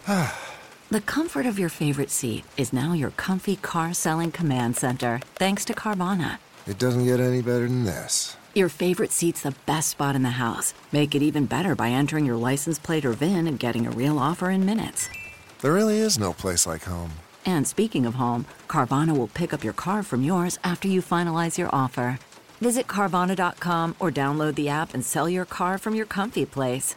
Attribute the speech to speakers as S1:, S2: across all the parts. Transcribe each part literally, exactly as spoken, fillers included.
S1: The comfort of your favorite seat is now your comfy car selling command center, thanks to Carvana.
S2: It doesn't get any better than this.
S1: Your favorite seat's the best spot in the house. Make it even better by entering your license plate or V I N and getting a real offer in minutes.
S2: There really is no place like home.
S1: And speaking of home, Carvana will pick up your car from yours after you finalize your offer. Visit Carvana dot com or download the app and sell your car from your comfy place.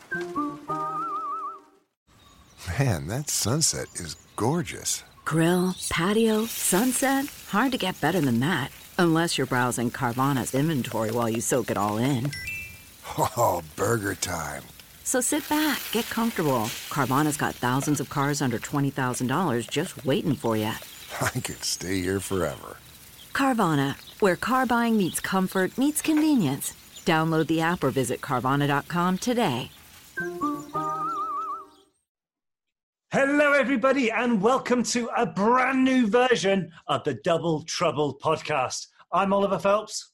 S2: Man, that sunset is gorgeous.
S1: Grill, patio, sunset. Hard to get better than that. Unless you're browsing Carvana's inventory while you soak it all in.
S2: Oh, burger time.
S1: So sit back, get comfortable. Carvana's got thousands of cars under twenty thousand dollars just waiting for you.
S2: I could stay here forever.
S1: Carvana, where car buying meets comfort meets convenience. Download the app or visit Carvana dot com today.
S3: Hello, everybody, and welcome to a brand new version of the Double Trouble podcast. I'm Oliver Phelps.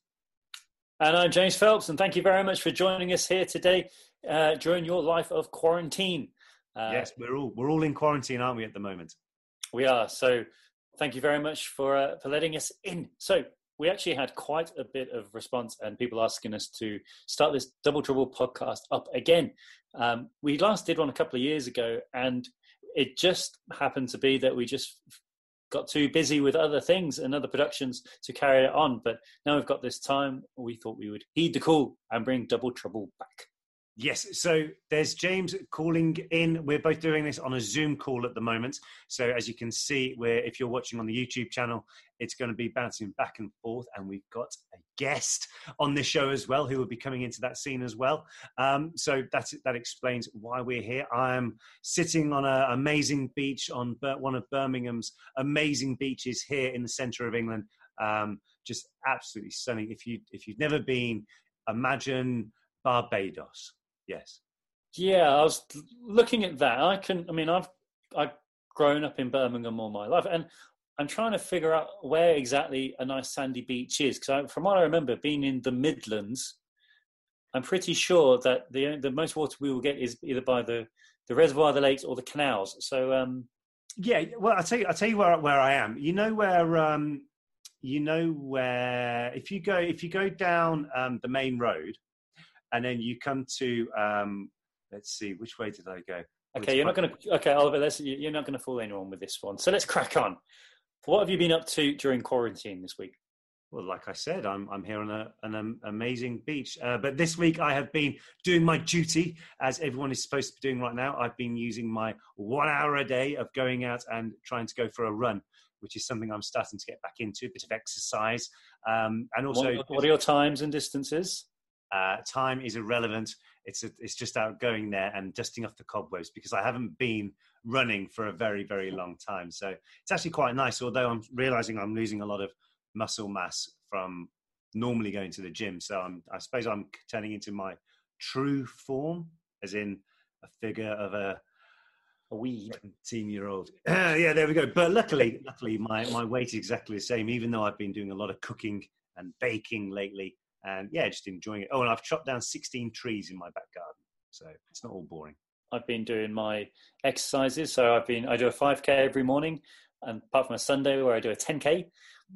S4: And I'm James Phelps, and thank you very much for joining us here today uh, during your life of quarantine.
S3: Uh, yes, we're all we're all in quarantine, aren't we, at the moment?
S4: We are. So thank you very much for uh, for letting us in. So we actually had quite a bit of response and people asking us to start this Double Trouble podcast up again. Um, we last did one a couple of years ago, and it just happened to be that we just got too busy with other things and other productions to carry it on. But now we've got this time, we thought we would heed the call and bring Double Trouble back.
S3: Yes, so there's James calling in. We're both doing this on a Zoom call at the moment. So as you can see, we're, if you're watching on the YouTube channel, it's going to be bouncing back and forth. And we've got a guest on this show as well, who will be coming into that scene as well. Um, so that's, that explains why we're here. I'm sitting on an amazing beach on one of Birmingham's amazing beaches here in the centre of England. Um, just absolutely stunning. If, you, if you've never been, imagine Barbados. Yes.
S4: Yeah, I was looking at that. I can. I mean, I've I've grown up in Birmingham all my life, and I'm trying to figure out where exactly a nice sandy beach is. Because from what I remember, being in the Midlands, I'm pretty sure that the the most water we will get is either by the, the reservoir, the lakes, or the canals. So um,
S3: yeah. Well, I'll tell you. I'll tell you where where I am. You know where. Um, you know where. If you go if you go down um, the main road. And then you come to, um, let's see, which way did I go?
S4: Okay, you're not going to, okay, Oliver, let's, you're not going to fool anyone with this one. So let's crack on. What have you been up to during quarantine this week?
S3: Well, like I said, I'm I'm here on a, an um, amazing beach. Uh, but this week I have been doing my duty, as everyone is supposed to be doing right now. I've been using my one hour a day of going out and trying to go for a run, which is something I'm starting to get back into, a bit of exercise. Um, and also...
S4: What, what are your times and distances?
S3: Uh, time is irrelevant. It's a, it's just out going there and dusting off the cobwebs, because I haven't been running for a very, very long time. So it's actually quite nice, although I'm realizing I'm losing a lot of muscle mass from normally going to the gym. So I'm, I suppose I'm turning into my true form, as in a figure of a,
S4: a weed
S3: seventeen-year-old. Yeah, there we go. But luckily, luckily my, my weight is exactly the same, even though I've been doing a lot of cooking and baking lately. And yeah, just enjoying it. Oh, and I've chopped down sixteen trees in my back garden, so it's not all boring.
S4: I've been doing my exercises. So I've been, I do a five K every morning, and apart from a Sunday where I do a ten K.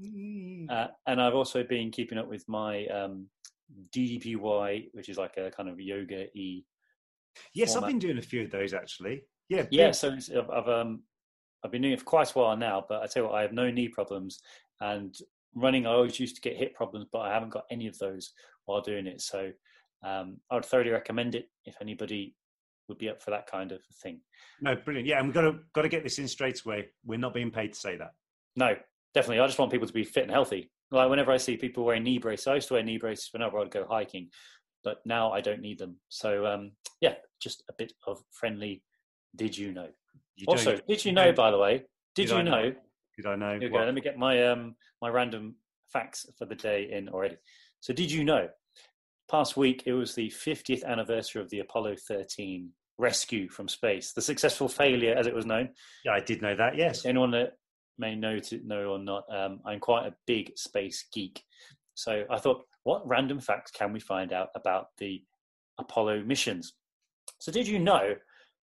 S4: Mm. Uh, and I've also been keeping up with my um, D D P Y, which is like a kind of yoga-y.
S3: Yes,
S4: format.
S3: I've been doing a few of those actually. Yeah,
S4: yeah. So it's, I've I've, um, I've been doing it for quite a while now, but I tell you what, I have no knee problems, and running, I always used to get hip problems, but I haven't got any of those while doing it. So um, I would thoroughly recommend it if anybody would be up for that kind of thing.
S3: No, brilliant. Yeah, and we've got to, got to get this in straight away. We're not being paid to say that.
S4: No, definitely. I just want people to be fit and healthy. Like whenever I see people wearing knee braces, I used to wear knee braces whenever I'd go hiking, but now I don't need them. So um, yeah, just a bit of friendly, did you know? You also, did you know, by the way, did, did you know, know
S3: Did I know?
S4: Here we go. Let me get my um my random facts for the day in already. So did you know, past week, it was the fiftieth anniversary of the Apollo thirteen rescue from space, the successful failure, as it was known.
S3: Yeah, I did know that, yes.
S4: Anyone that may know to know or not, um, I'm quite a big space geek. So I thought, what random facts can we find out about the Apollo missions? So did you know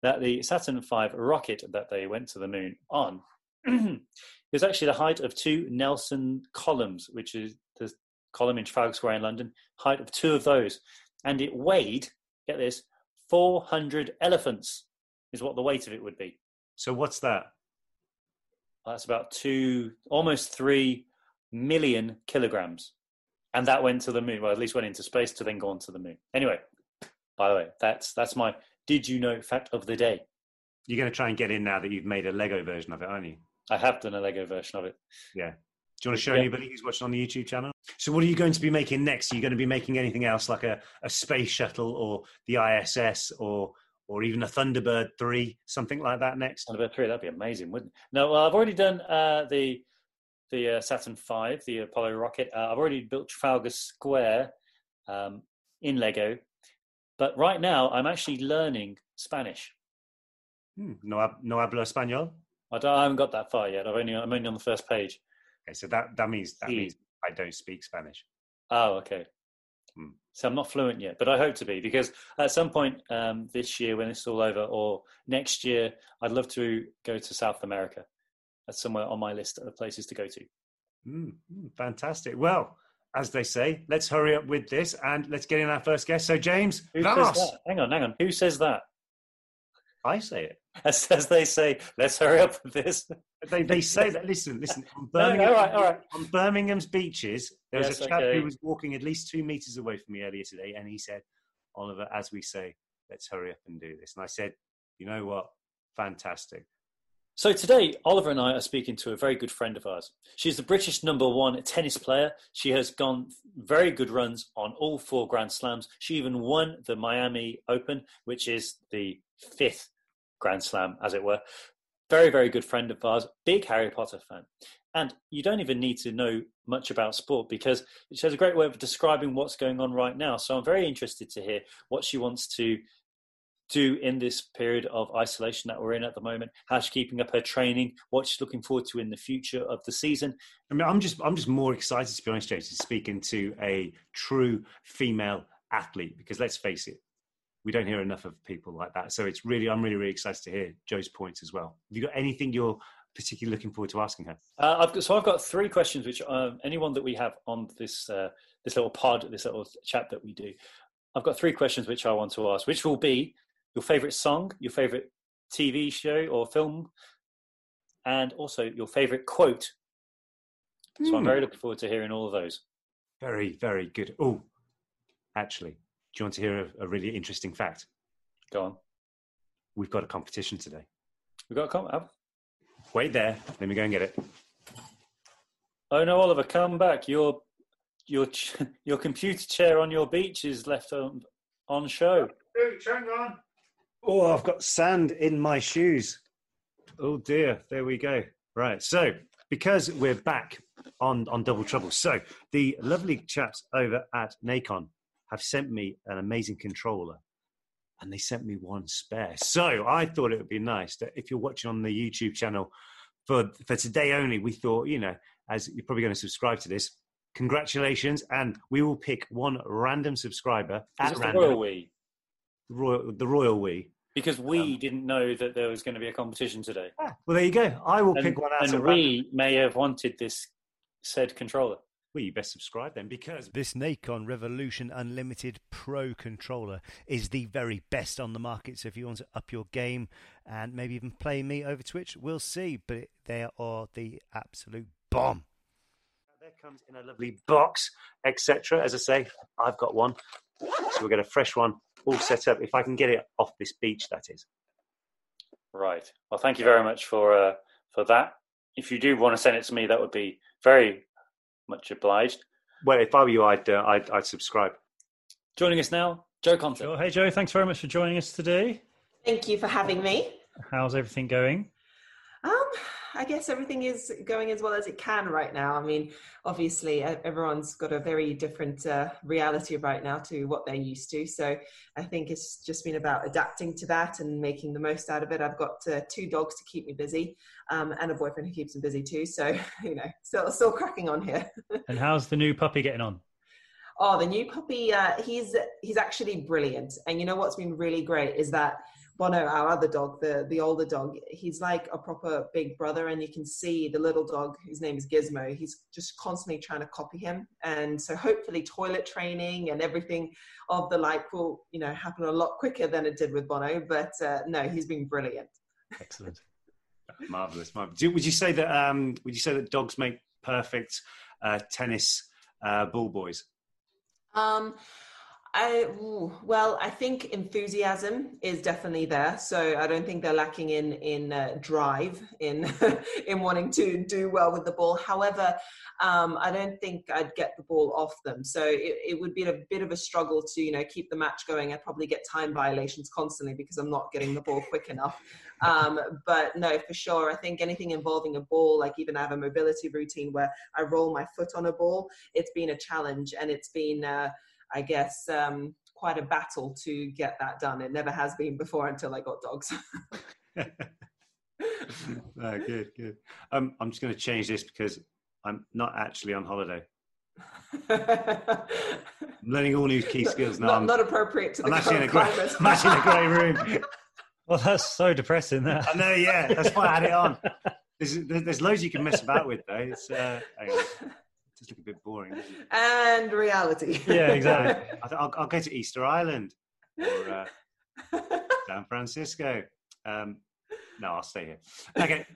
S4: that the Saturn five rocket that they went to the moon on is actually the height of two Nelson columns, which is the column in Trafalgar Square in London, height of two of those. And it weighed, get this, four hundred elephants is what the weight of it would be.
S3: So what's that?
S4: That's about two, almost three million kilograms. And that went to the moon, well, at least went into space to then go on to the moon. Anyway, by the way, that's that's my did you know fact of the day.
S3: You're going to try and get in now that you've made a Lego version of it, aren't you?
S4: I have done a Lego version of it.
S3: Yeah. Do you want to show
S4: yeah.
S3: anybody who's watching on the YouTube channel? So what are you going to be making next? Are you going to be making anything else like a, a space shuttle or the I S S or or even a Thunderbird three, something like that next?
S4: Thunderbird three, that'd be amazing, wouldn't it? No, well, I've already done uh, the the uh, Saturn five, the Apollo rocket. Uh, I've already built Trafalgar Square um, in Lego. But right now, I'm actually learning Spanish.
S3: Hmm. No, no hablo español?
S4: I, don't, I haven't got that far yet. I've only, I'm only on the first page.
S3: Okay, so that, that means that
S4: Sí.
S3: means I don't speak Spanish.
S4: Oh, okay.
S3: Hmm.
S4: So I'm not fluent yet, but I hope to be, because at some point um, this year when it's all over, or next year, I'd love to go to South America. That's somewhere on my list of places to go to.
S3: Mm, fantastic. Well, as they say, let's hurry up with this and let's get in our first guest. So, James,
S4: Who
S3: vamos.
S4: says that? Hang on, hang on. Who says that?
S3: I say it.
S4: As, as they say, let's hurry up with this.
S3: They, they say that. Listen, listen. On
S4: No,
S3: Birmingham,
S4: all right, all right.
S3: on Birmingham's beaches, there was
S4: Yes,
S3: a chap
S4: okay.
S3: who was walking at least two meters away from me earlier today, and he said, "Oliver, as we say, let's hurry up and do this." And I said, "You know what? Fantastic."
S4: So today, Oliver and I are speaking to a very good friend of ours. She's the British number one tennis player. She has gone very good runs on all four Grand Slams. She even won the Miami Open, which is the fifth Grand Slam, as it were. Very, very good friend of ours, big Harry Potter fan. And you don't even need to know much about sport because she has a great way of describing what's going on right now. So I'm very interested to hear what she wants to do in this period of isolation that we're in at the moment, how she's keeping up her training, what she's looking forward to in the future of the season.
S3: I mean, I'm just, I'm just more excited to be honest, James, to speaking to a true female athlete because let's face it, we don't hear enough of people like that. So it's really, I'm really, really excited to hear Jo's points as well. Have you got anything you're particularly looking forward to asking her?
S4: Uh, I've got, so I've got three questions, which um, anyone that we have on this uh, this little pod, this little chat that we do, I've got three questions which I want to ask, which will be your favourite song, your favourite T V show or film, and also your favourite quote. So
S3: Hmm.
S4: I'm very looking forward to hearing all of those.
S3: Very, very good. Oh, actually, do you want to hear a, a really interesting fact?
S4: Go on.
S3: We've got a competition today.
S4: We've got a comment. Have-
S3: Wait there. Let me go and get it.
S4: Oh no, Oliver, come back. Your your ch- your computer chair on your beach is left on, on show.
S3: Hang on. Oh, I've got sand in my shoes. Oh dear. There we go. Right. So, because we're back on, on Double Trouble, so the lovely chaps over at Nacon have sent me an amazing controller and they sent me one spare. So I thought it would be nice that if you're watching on the YouTube channel for, for today only, we thought, you know, as you're probably going to subscribe to this, congratulations. And we will pick one random subscriber
S4: Is
S3: at
S4: it the
S3: random.
S4: royal we?
S3: The royal, the royal we.
S4: Because we
S3: Um,
S4: didn't know that there was going to be a competition today.
S3: Ah, well, there you go. I will
S4: And,
S3: pick one out.
S4: and
S3: at random.
S4: we may have wanted this said controller.
S3: Well, you best subscribe then because
S5: This Nacon Revolution Unlimited Pro controller is the very best on the market. So if you want to up your game and maybe even play me over Twitch, we'll see. But it, they are the absolute bomb.
S3: there comes in a lovely box, et cetera. As I say, I've got one, so we'll get a fresh one all set up. If I can get it off this beach, that is.
S4: Right. Well, thank you very much for uh, for that. If you do want to send it to me, that would be very much obliged.
S3: Well, if I were you, I'd uh, I'd, I'd subscribe.
S4: Joining us now, Jo Conte.
S6: Sure. Hey, Jo, thanks very much for joining us today.
S7: Thank you for having me.
S6: How's everything going?
S7: Um, I guess everything is going as well as it can right now. I mean, obviously, e- everyone's got a very different uh, reality right now to what they're used to. So I think it's just been about adapting to that and making the most out of it. I've got uh, two dogs to keep me busy um, and a boyfriend who keeps me busy too. So, you know, still, still cracking on here.
S6: And how's the new puppy getting on?
S7: Oh, the new puppy, uh, he's he's actually brilliant. And you know what's been really great is that Bono, our other dog, the, the older dog, he's like a proper big brother, and you can see the little dog, his name is Gizmo, he's just constantly trying to copy him. And so hopefully toilet training and everything of the like will, you know, happen a lot quicker than it did with Bono. But uh, no, he's been brilliant.
S6: Excellent.
S3: Marvelous, marvelous. Do- Would you say that? Um, would you say that dogs make perfect uh, tennis uh, ball boys?
S7: Um, I, ooh, well, I think enthusiasm is definitely there. So I don't think they're lacking in in uh, drive, in in wanting to do well with the ball. However, um, I don't think I'd get the ball off them. So it, it would be a bit of a struggle to, you know, keep the match going. I'd probably get time violations constantly because I'm not getting the ball quick enough. Um, but no, for sure, I think anything involving a ball, like even I have a mobility routine where I roll my foot on a ball, it's been a challenge, and it's been, uh, I guess, um, quite a battle to get that done. It never has been before until I got dogs.
S3: Oh, good, good. Um, I'm just going to change this because I'm not actually on holiday. I'm learning all new key skills now.
S7: Not,
S3: I'm,
S7: not appropriate to the
S3: I'm actually in a
S7: current
S3: grey,
S7: climate.
S3: I'm actually in a grey room.
S6: Well, that's so depressing. That
S3: I know, yeah. That's why I had it on. There's, there's loads you can mess about with, though. It's uh, hang on. It does look a bit boring, doesn't it?
S7: And reality.
S6: Yeah, exactly.
S3: I th- I'll, I'll go to Easter Island or uh, San Francisco. Um, no, I'll stay here. Okay.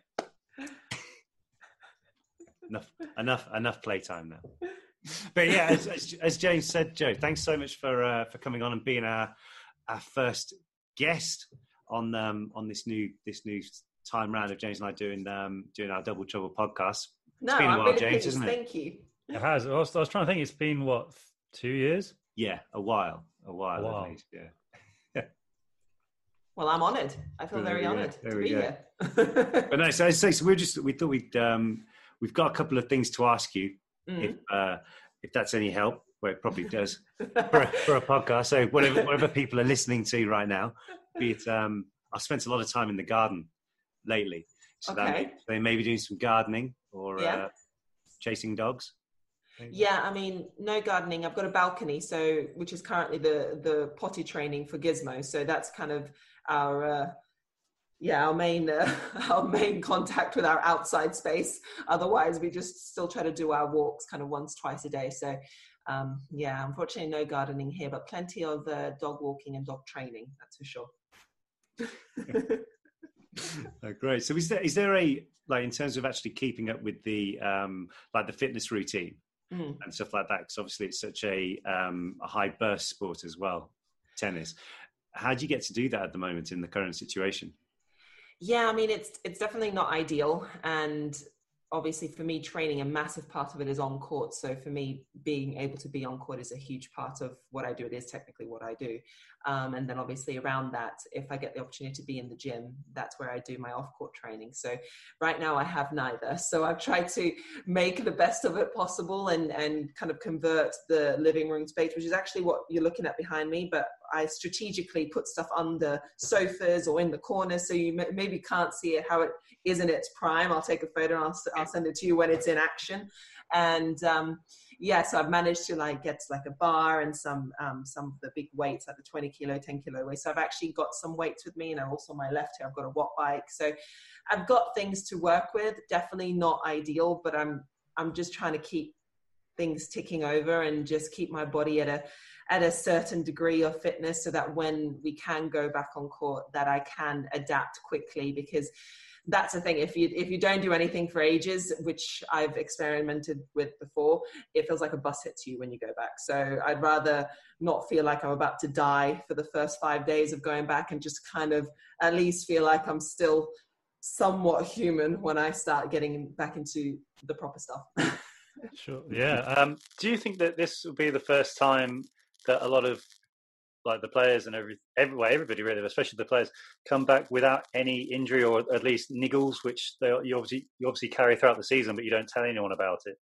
S3: enough, enough, enough playtime now. But yeah, as, as, as James said, Joe, thanks so much for uh, for coming on and being our our first guest on um, on this new this new time round of James and I doing um, doing our Double Trouble podcast.
S7: No,
S3: it's been a
S7: I'm
S3: while,
S7: really
S3: James,
S7: pleased.
S3: isn't it?
S7: Thank you.
S6: It has. I was, I was trying to think. It's been what, two years?
S3: Yeah, a while, a while,
S6: A while.
S3: at least. Yeah.
S7: Well, I'm honoured. I feel
S3: There
S7: very
S3: we go.
S7: honoured
S3: There
S7: to
S3: we
S7: be
S3: go.
S7: here.
S3: But no, so, so so we're just we thought we'd um, we've got a couple of things to ask you
S7: Mm.
S3: if uh, if that's any help. Well, it probably does for, a, for a podcast. So whatever whatever people are listening to right now, be it um, I've spent a lot of time in the garden lately, so that
S7: Okay.
S3: may, they may be doing some gardening or
S7: Yeah.
S3: uh, chasing dogs.
S7: Yeah, I mean, no gardening. I've got a balcony, so which is currently the the potty training for Gizmo. So that's kind of our uh, yeah our main uh, our main contact with our outside space. Otherwise, we just still try to do our walks kind of once twice a day. So um, yeah, unfortunately, no gardening here, but plenty of uh, dog walking and dog training. That's for sure.
S3: Oh, great. So is there is there a like in terms of actually keeping up with the um, like the fitness routine?
S7: Mm.
S3: And stuff like that, because obviously it's such a um, a high burst sport as well, tennis. How do you get to do that at the moment in the current situation?
S7: Yeah, I mean, it's it's definitely not ideal, and obviously for me, training, a massive part of it is on court. So for me, being able to be on court is a huge part of what I do. It is technically what I do. Um, and then obviously around that, if I get the opportunity to be in the gym, that's where I do my off-court training. So right now I have neither. So I've tried to make the best of it possible and, and kind of convert the living room space, which is actually what you're looking at behind me. But I strategically put stuff under sofas or in the corners so you m- maybe can't see it how it is in its prime. I'll take a photo and I'll, I'll send it to you when it's in action. And um, yeah, so I've managed to like get like a bar and some um, some of the big weights, like the twenty kilo, ten kilo weights. So I've actually got some weights with me, and also on my left here I've got a watt bike. So I've got things to work with. Definitely not ideal, but I'm I'm just trying to keep things ticking over and just keep my body at a at a certain degree of fitness, so that when we can go back on court, that I can adapt quickly. Because that's the thing, if you if you don't do anything for ages, which I've experimented with before, it feels like a bus hits you when you go back. So I'd rather not feel like I'm about to die for the first five days of going back, and just kind of at least feel like I'm still somewhat human when I start getting back into the proper stuff.
S6: Sure. Yeah. Um, do you think that this will be the first time that a lot of like the players and every, everywhere, everybody really, especially the players, come back without any injury or at least niggles, which they, you obviously you obviously carry throughout the season, but you don't tell anyone about it?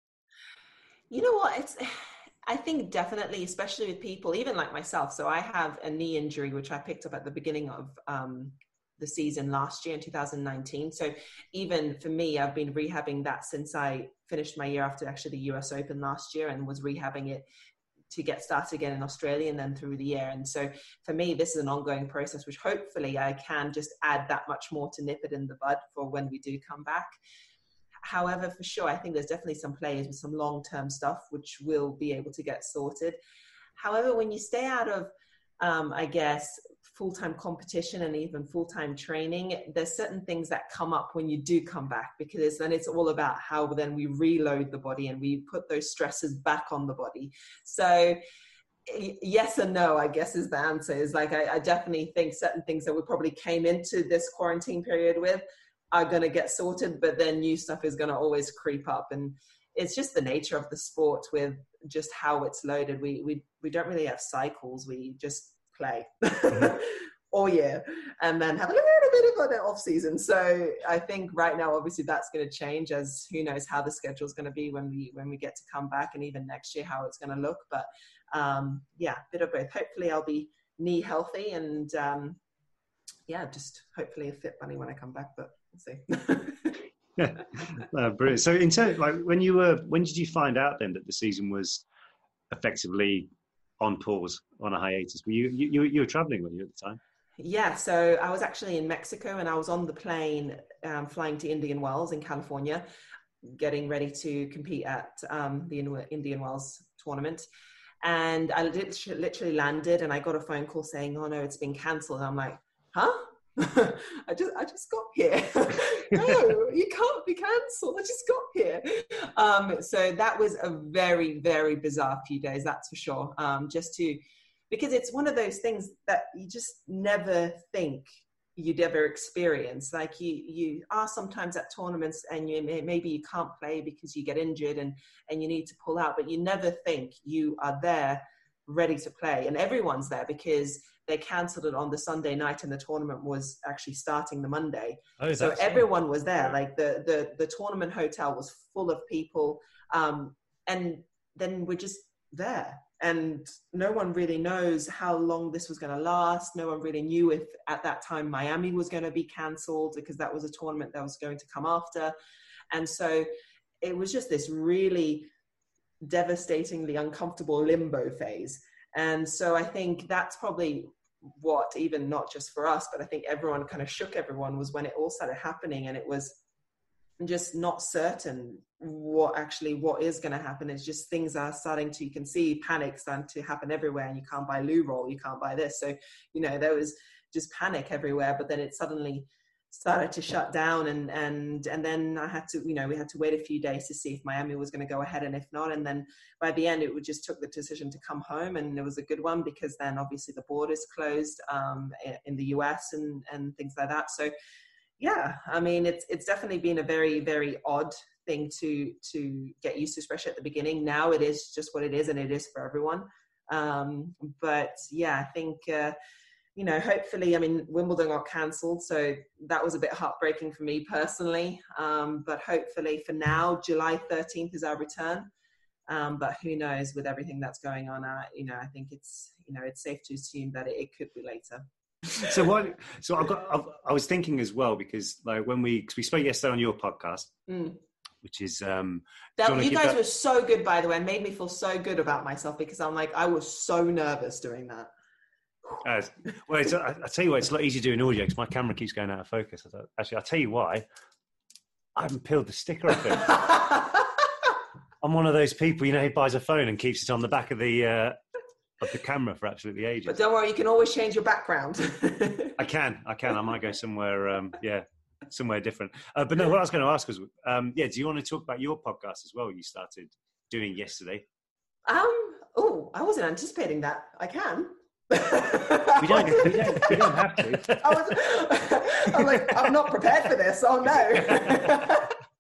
S7: You know what? It's, I think definitely, especially with people, even like myself. So I have a knee injury, which I picked up at the beginning of um, the season last year in two thousand nineteen. So even for me, I've been rehabbing that since I finished my year after actually the U S Open last year, and was rehabbing it to get started again in Australia and then through the year. And so for me, this is an ongoing process, which hopefully I can just add that much more to nip it in the bud for when we do come back. However, for sure, I think there's definitely some players with some long-term stuff which will be able to get sorted. However, when you stay out of, um, I guess, full-time competition and even full-time training, there's certain things that come up when you do come back, because then it's all about how then we reload the body and we put those stresses back on the body. So yes and no, I guess, is the answer. Is like, I, I definitely think certain things that we probably came into this quarantine period with are going to get sorted, but then new stuff is going to always creep up. And it's just the nature of the sport with just how it's loaded. We, we, we don't really have cycles. We just play all year and then have a little bit of an off season. So I think right now, obviously that's going to change, as who knows how the schedule is going to be when we, when we get to come back, and even next year, how it's going to look. But um, yeah, a bit of both. Hopefully I'll be knee healthy and um, yeah, just hopefully a fit bunny when I come back, but we'll see.
S3: Yeah, uh, brilliant. So in terms, like, when you were, when did you find out then that the season was effectively on pause, on a hiatus? Were you, you, you were traveling, weren't you, at the time?
S7: Yeah, so I was actually in Mexico, and I was on the plane um, flying to Indian Wells in California, getting ready to compete at um, the Indian Wells tournament. And I literally landed, and I got a phone call saying, "Oh no, it's been cancelled." And I'm like, "Huh? I just I just got here." No, you can't be cancelled. I just got here. Um, so that was a very, very bizarre few days, that's for sure. Um, just to, because it's one of those things that you just never think you'd ever experience. Like you, you are sometimes at tournaments and you may, maybe you can't play because you get injured and, and you need to pull out, but you never think you are there ready to play. And everyone's there because they cancelled it on the Sunday night and the tournament was actually starting the Monday. Oh, so everyone was there. Like the, the, the tournament hotel was full of people. Um, and then we're just there. And no one really knows how long this was going to last. No one really knew if at that time Miami was going to be cancelled, because that was a tournament that was going to come after. And so it was just this really devastatingly uncomfortable limbo phase. And so I think that's probably what, even not just for us, but I think everyone kind of shook everyone, was when it all started happening and it was just not certain what actually what is going to happen. It's just things are starting to, you can see panic starting to happen everywhere, and you can't buy loo roll, you can't buy this. So, you know, there was just panic everywhere, but then it suddenly started to shut down. And, and, and then I had to, you know, we had to wait a few days to see if Miami was going to go ahead and if not. And then by the end, it just took the decision to come home, and it was a good one, because then obviously the borders closed um, in the U S and, and things like that. So yeah, I mean, it's, it's definitely been a very, very odd thing to, to get used to, especially at the beginning. Now it is just what it is, and it is for everyone. Um, but yeah, I think, uh, you know, hopefully, I mean, Wimbledon got cancelled, so that was a bit heartbreaking for me personally. Um, but hopefully for now, July thirteenth is our return. Um, but who knows with everything that's going on, uh, you know, I think it's, you know, it's safe to assume that it, it could be later.
S3: So what? So I've got. I've, I was thinking as well, because like when we cause we spoke yesterday on your podcast, mm. which is um,
S7: that, you, you guys
S3: that...
S7: were so good, by the way. It made me feel so good about myself, because I'm like, I was so nervous doing that.
S3: Uh, well, it's, I, I tell you what, it's a lot easier doing audio because my camera keeps going out of focus. I thought, actually, I'll tell you why. I haven't peeled the sticker off it. I'm one of those people, you know, who buys a phone and keeps it on the back of the uh, of the camera for absolutely ages.
S7: But don't worry, you can always change your background.
S3: I can, I can. I might go somewhere, um, yeah, somewhere different. Uh, but no, what I was going to ask was, um, yeah, do you want to talk about your podcast as well? You started doing yesterday.
S7: Um. Oh, I wasn't anticipating that. I can.
S3: we, don't, we, don't, we don't have to.
S7: I was, I'm like, I'm not prepared for this. Oh no.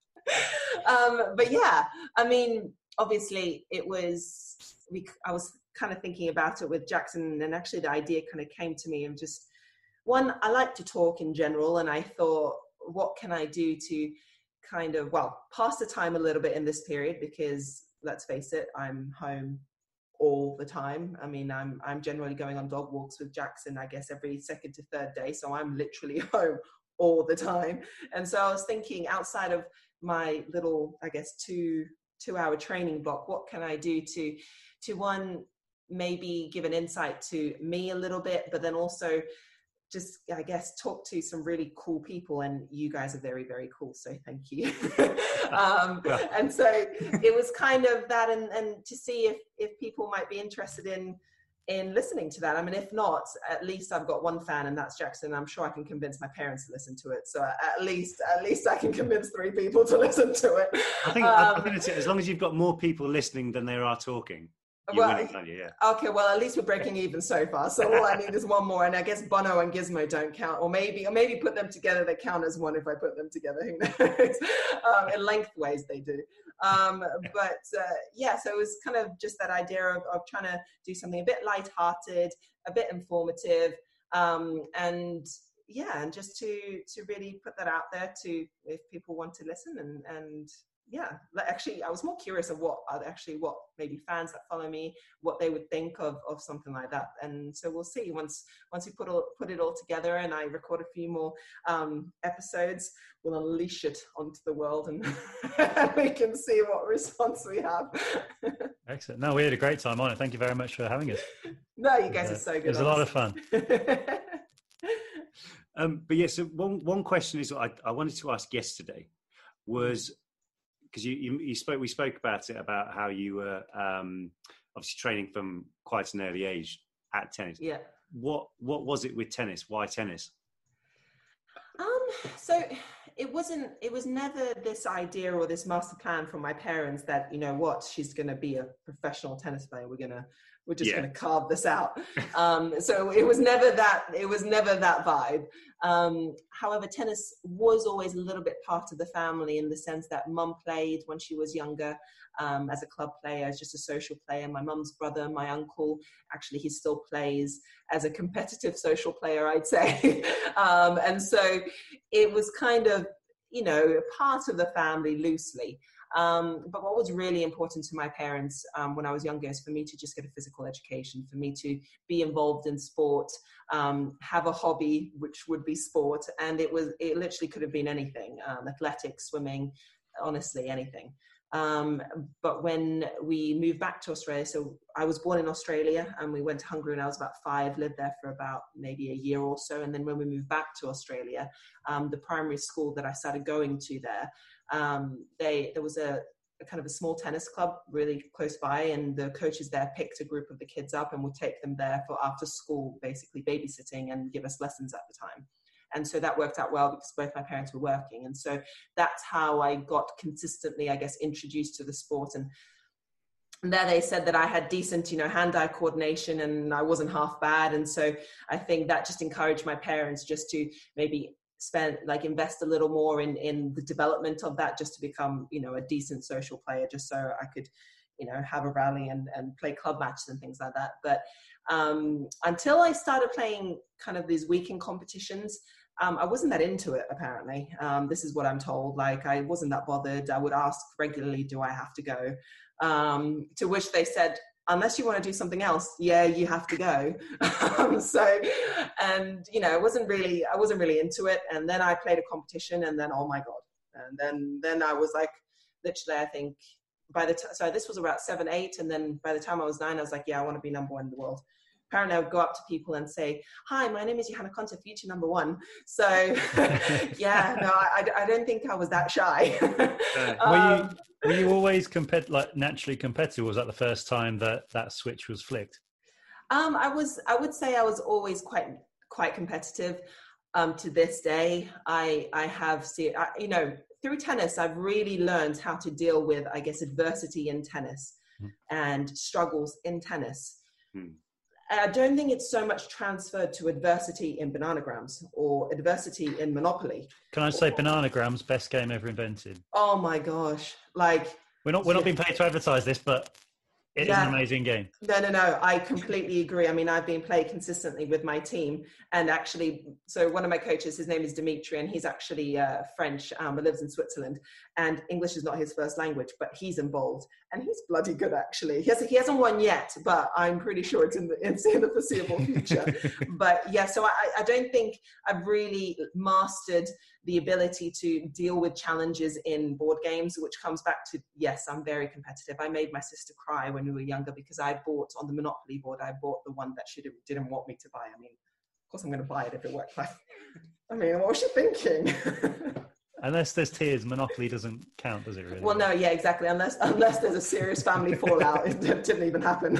S7: um, but yeah, I mean, obviously, it was. We. I was kind of thinking about it with Jackson, and actually, the idea kind of came to me. And just one, I like to talk in general, and I thought, what can I do to kind of well pass the time a little bit in this period? Because let's face it, I'm home all the time. I mean, I'm I'm generally going on dog walks with Jackson, I guess, every second to third day. So I'm literally home all the time. And so I was thinking, outside of my little, I guess, two two hour training block, what can I do to to one, maybe give an insight to me a little bit, but then also just, I guess, talk to some really cool people, and you guys are very, very cool. So thank you. um,
S3: yeah.
S7: And so it was kind of that, and, and to see if, if people might be interested in, in listening to that. I mean, if not, at least I've got one fan, and that's Jackson. I'm sure I can convince my parents to listen to it. So at least, at least I can convince three people to listen to it.
S3: I think,
S7: um,
S3: I think it's, as long as you've got more people listening than there are talking, you're
S7: well,
S3: winning, aren't you? Yeah.
S7: Okay, well, at least we're breaking even so far. So all I need is one more, and I guess Bono and Gizmo don't count, or maybe, or maybe put them together. They count as one if I put them together. Who knows? um, in lengthways, they do. Um, but uh, yeah, so it was kind of just that idea of, of trying to do something a bit lighthearted, a bit informative, um, and yeah, and just to to really put that out there to if people want to listen, and and. Yeah, actually, I was more curious of what actually what maybe fans that follow me, what they would think of, of something like that. And so we'll see once once we put all, put it all together, and I record a few more um, episodes, we'll unleash it onto the world, and we can see what response we have.
S6: Excellent. No, we had a great time on it. Thank you very much for having us.
S7: No, you guys
S6: uh,
S7: are so good.
S6: It was a lot of fun.
S3: um, but yes, yeah, so one one question is I, I wanted to ask yesterday was. Because you, you, you spoke, we spoke about it, about how you were um, obviously training from quite an early age at tennis.
S7: Yeah.
S3: What What was it with tennis? Why tennis?
S7: Um. So it wasn't. It was never this idea or this master plan from my parents that, you know what, she's going to be a professional tennis player. We're gonna. We're just yeah. going to carve this out. Um, so it was never that. It was never that vibe. Um, however, tennis was always a little bit part of the family in the sense that mum played when she was younger um, as a club player, as just a social player. My mum's brother, my uncle, actually, he still plays as a competitive social player, I'd say. um, and so it was kind of, you know, part of the family loosely. Um, but what was really important to my parents um, when I was younger is for me to just get a physical education, for me to be involved in sport, um, have a hobby, which would be sport. And it was, it literally could have been anything, um, athletics, swimming, honestly, anything. Um, but when we moved back to Australia, so I was born in Australia and we went to Hungary when I was about five, lived there for about maybe a year or so. And then when we moved back to Australia, um, the primary school that I started going to there, um, they, there was a, a kind of a small tennis club really close by, and the coaches there picked a group of the kids up and would take them there for after school, basically babysitting, and give us lessons at the time. And so that worked out well because both my parents were working. And so that's how I got consistently, I guess, introduced to the sport. And, and there they said that I had decent, you know, hand-eye coordination and I wasn't half bad. And so I think that just encouraged my parents just to maybe spend, like invest a little more in, in the development of that, just to become, you know, a decent social player, just so I could, you know, have a rally and, and play club matches and things like that. But um, until I started playing kind of these weekend competitions, Um, I wasn't that into it, apparently. Um, this is what I'm told. Like, I wasn't that bothered. I would ask regularly, do I have to go? Um, to which they said, unless you want to do something else, yeah, you have to go. um, so, and, you know, I wasn't really, I wasn't really into it. And then I played a competition and then, oh my God. And then, then I was like, literally, I think by the time, so this was about seven, eight. And then by the time I was nine, I was like, yeah, I want to be number one in the world. Apparently, I would go up to people and say, hi, my name is Johanna Konta, future number one. So, yeah, no, I, I don't think I was that shy.
S6: uh,
S7: um,
S6: were, you, were you always compet- like naturally competitive? Or was that the first time that that switch was flicked?
S7: Um, I was, I would say I was always quite, quite competitive. Um, to this day, I, I have seen, I, you know, through tennis, I've really learned how to deal with, I guess, adversity in tennis mm. and struggles in tennis. Mm. I don't think it's so much transferred to adversity in Bananagrams or adversity in Monopoly.
S6: Can I say or, Bananagrams, best game ever invented?
S7: Oh my gosh. Like,
S6: we're not, we're not being paid to advertise this, but it yeah. is an amazing game.
S7: No, no, no. I completely agree. I mean, I've been playing consistently with my team, and actually, so one of my coaches, his name is Dimitri, and he's actually uh, French, um, but lives in Switzerland, and English is not his first language, but he's involved, and he's bloody good, actually. He hasn't, he hasn't won yet, but I'm pretty sure it's in the, it's in the foreseeable future. But yeah, so I, I don't think I've really mastered the ability to deal with challenges in board games, which comes back to, yes, I'm very competitive. I made my sister cry when we were younger because I bought on the Monopoly board, I bought the one that she didn't want me to buy. I mean, of course I'm going to buy it if it works. I mean, what was she thinking?
S6: Unless there's tears, Monopoly doesn't count, does it really?
S7: Well, no, yeah, exactly. Unless unless there's a serious family fallout, it didn't even happen.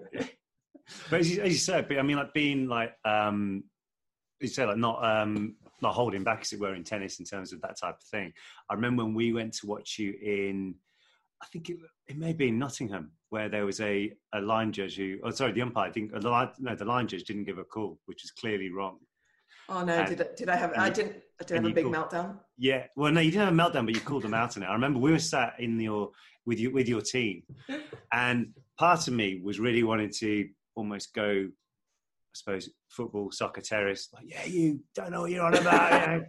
S3: But as you, as you said, I mean, like being like, um, you say like not um, not holding back, as it were, in tennis in terms of that type of thing. I remember when we went to watch you in, I think it, it may be in Nottingham, where there was a, a line judge who, oh, sorry, the umpire didn't, the line, no, the line judge didn't give a call, which is clearly wrong.
S7: Oh no!
S3: And,
S7: did I, did I have? I didn't. I did have a big
S3: called,
S7: meltdown.
S3: Yeah. Well, no, you didn't have a meltdown, but you called them out on it. I remember we were sat in your with you with your team, and part of me was really wanting to almost go, I suppose, football, soccer, terrorist. Like, yeah, you don't know what you're on about. You know?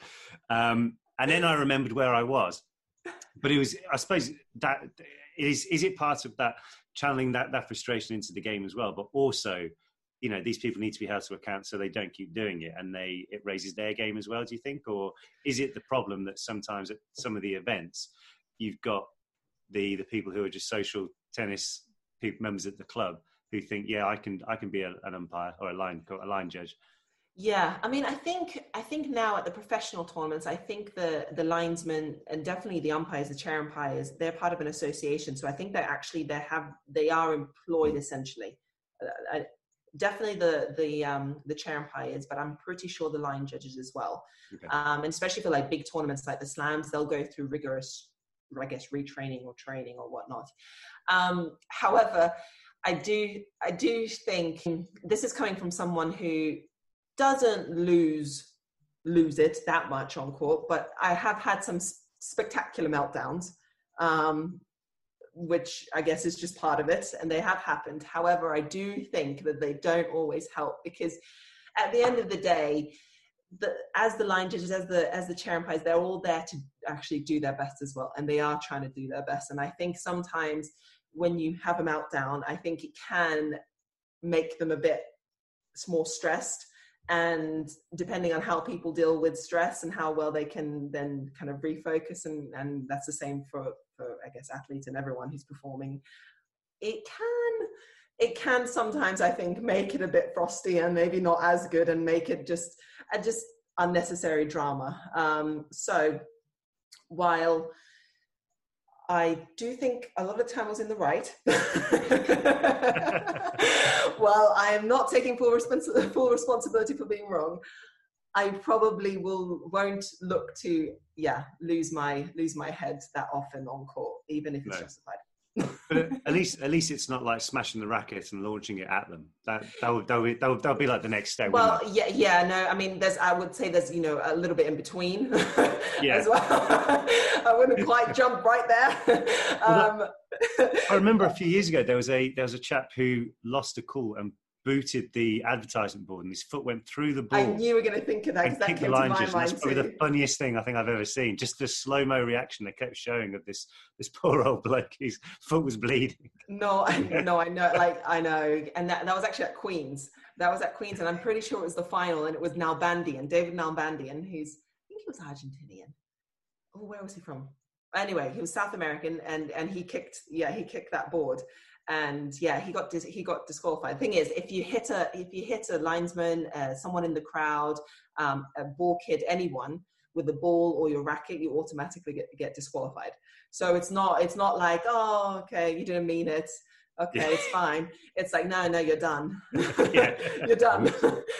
S3: um, and then I remembered where I was, but it was, I suppose, that is is it part of that channeling that that frustration into the game as well, but also, you know, these people need to be held to account so they don't keep doing it, and they it raises their game as well, do you think? Or is it the problem that sometimes at some of the events you've got the the people who are just social tennis people, members at the club, who think, yeah, I can I can be a, an umpire or a line a line judge?
S7: Yeah, I mean, I think I think now at the professional tournaments, I think the the linesmen and definitely the umpires, the chair umpires, they're part of an association. So I think they actually they have they are employed essentially. Uh, I, Definitely the the um, the chair umpires, but I'm pretty sure the line judges as well. Okay. Um, and especially for like big tournaments like the slams, they'll go through rigorous, I guess, retraining or training or whatnot. Um, however, I do I do think this is coming from someone who doesn't lose lose it that much on court, but I have had some spectacular meltdowns. Um, which I guess is just part of it, and they have happened. However, I do think that they don't always help, because at the end of the day, the, as the line judges, as the as the chair umpires, they're all there to actually do their best as well, and they are trying to do their best. And I think sometimes when you have a meltdown, I think it can make them a bit more stressed. And depending on how people deal with stress and how well they can then kind of refocus, and, and that's the same for, for, I guess, athletes and everyone who's performing, it can, it can sometimes, I think, make it a bit frosty and maybe not as good, and make it just, a just unnecessary drama. Um, so while I do think a lot of the time I was in the right, well, I am not taking full, respons- full responsibility for being wrong. I probably will won't look to yeah lose my lose my head that often on court, even if it's no. justified.
S3: But at least, at least it's not like smashing the racket and launching it at them. That that would that would, that would, that would be like the next step.
S7: Well, yeah, yeah, no. I mean, there's. I would say there's, you know, a little bit in between
S3: yeah.
S7: as well. I wouldn't quite jump right there.
S3: Well, that, I remember a few years ago there was a there was a chap who lost a call and booted the advertisement board, and his foot went through the ball.
S7: I knew you were going to think of that, because that came to my mind too.
S3: That's probably the funniest thing I think I've ever seen. Just the slow-mo reaction they kept showing of this this poor old bloke whose foot was bleeding.
S7: No, I, no, I know, like, I know. And that, that was actually at Queen's. That was at Queen's, and I'm pretty sure it was the final, and it was Nalbandian, David Nalbandian, who's, I think he was Argentinian. Oh, where was he from? Anyway, he was South American, and, and he kicked, yeah, he kicked that board. And yeah, he got dis- he got disqualified. The thing is, if you hit a if you hit a linesman, uh, someone in the crowd, um, a ball kid, anyone with the ball or your racket, you automatically get get disqualified. So it's not it's not like, oh, okay, you didn't mean it. Okay, yeah. It's fine. It's like, no, no, you're done. You're done.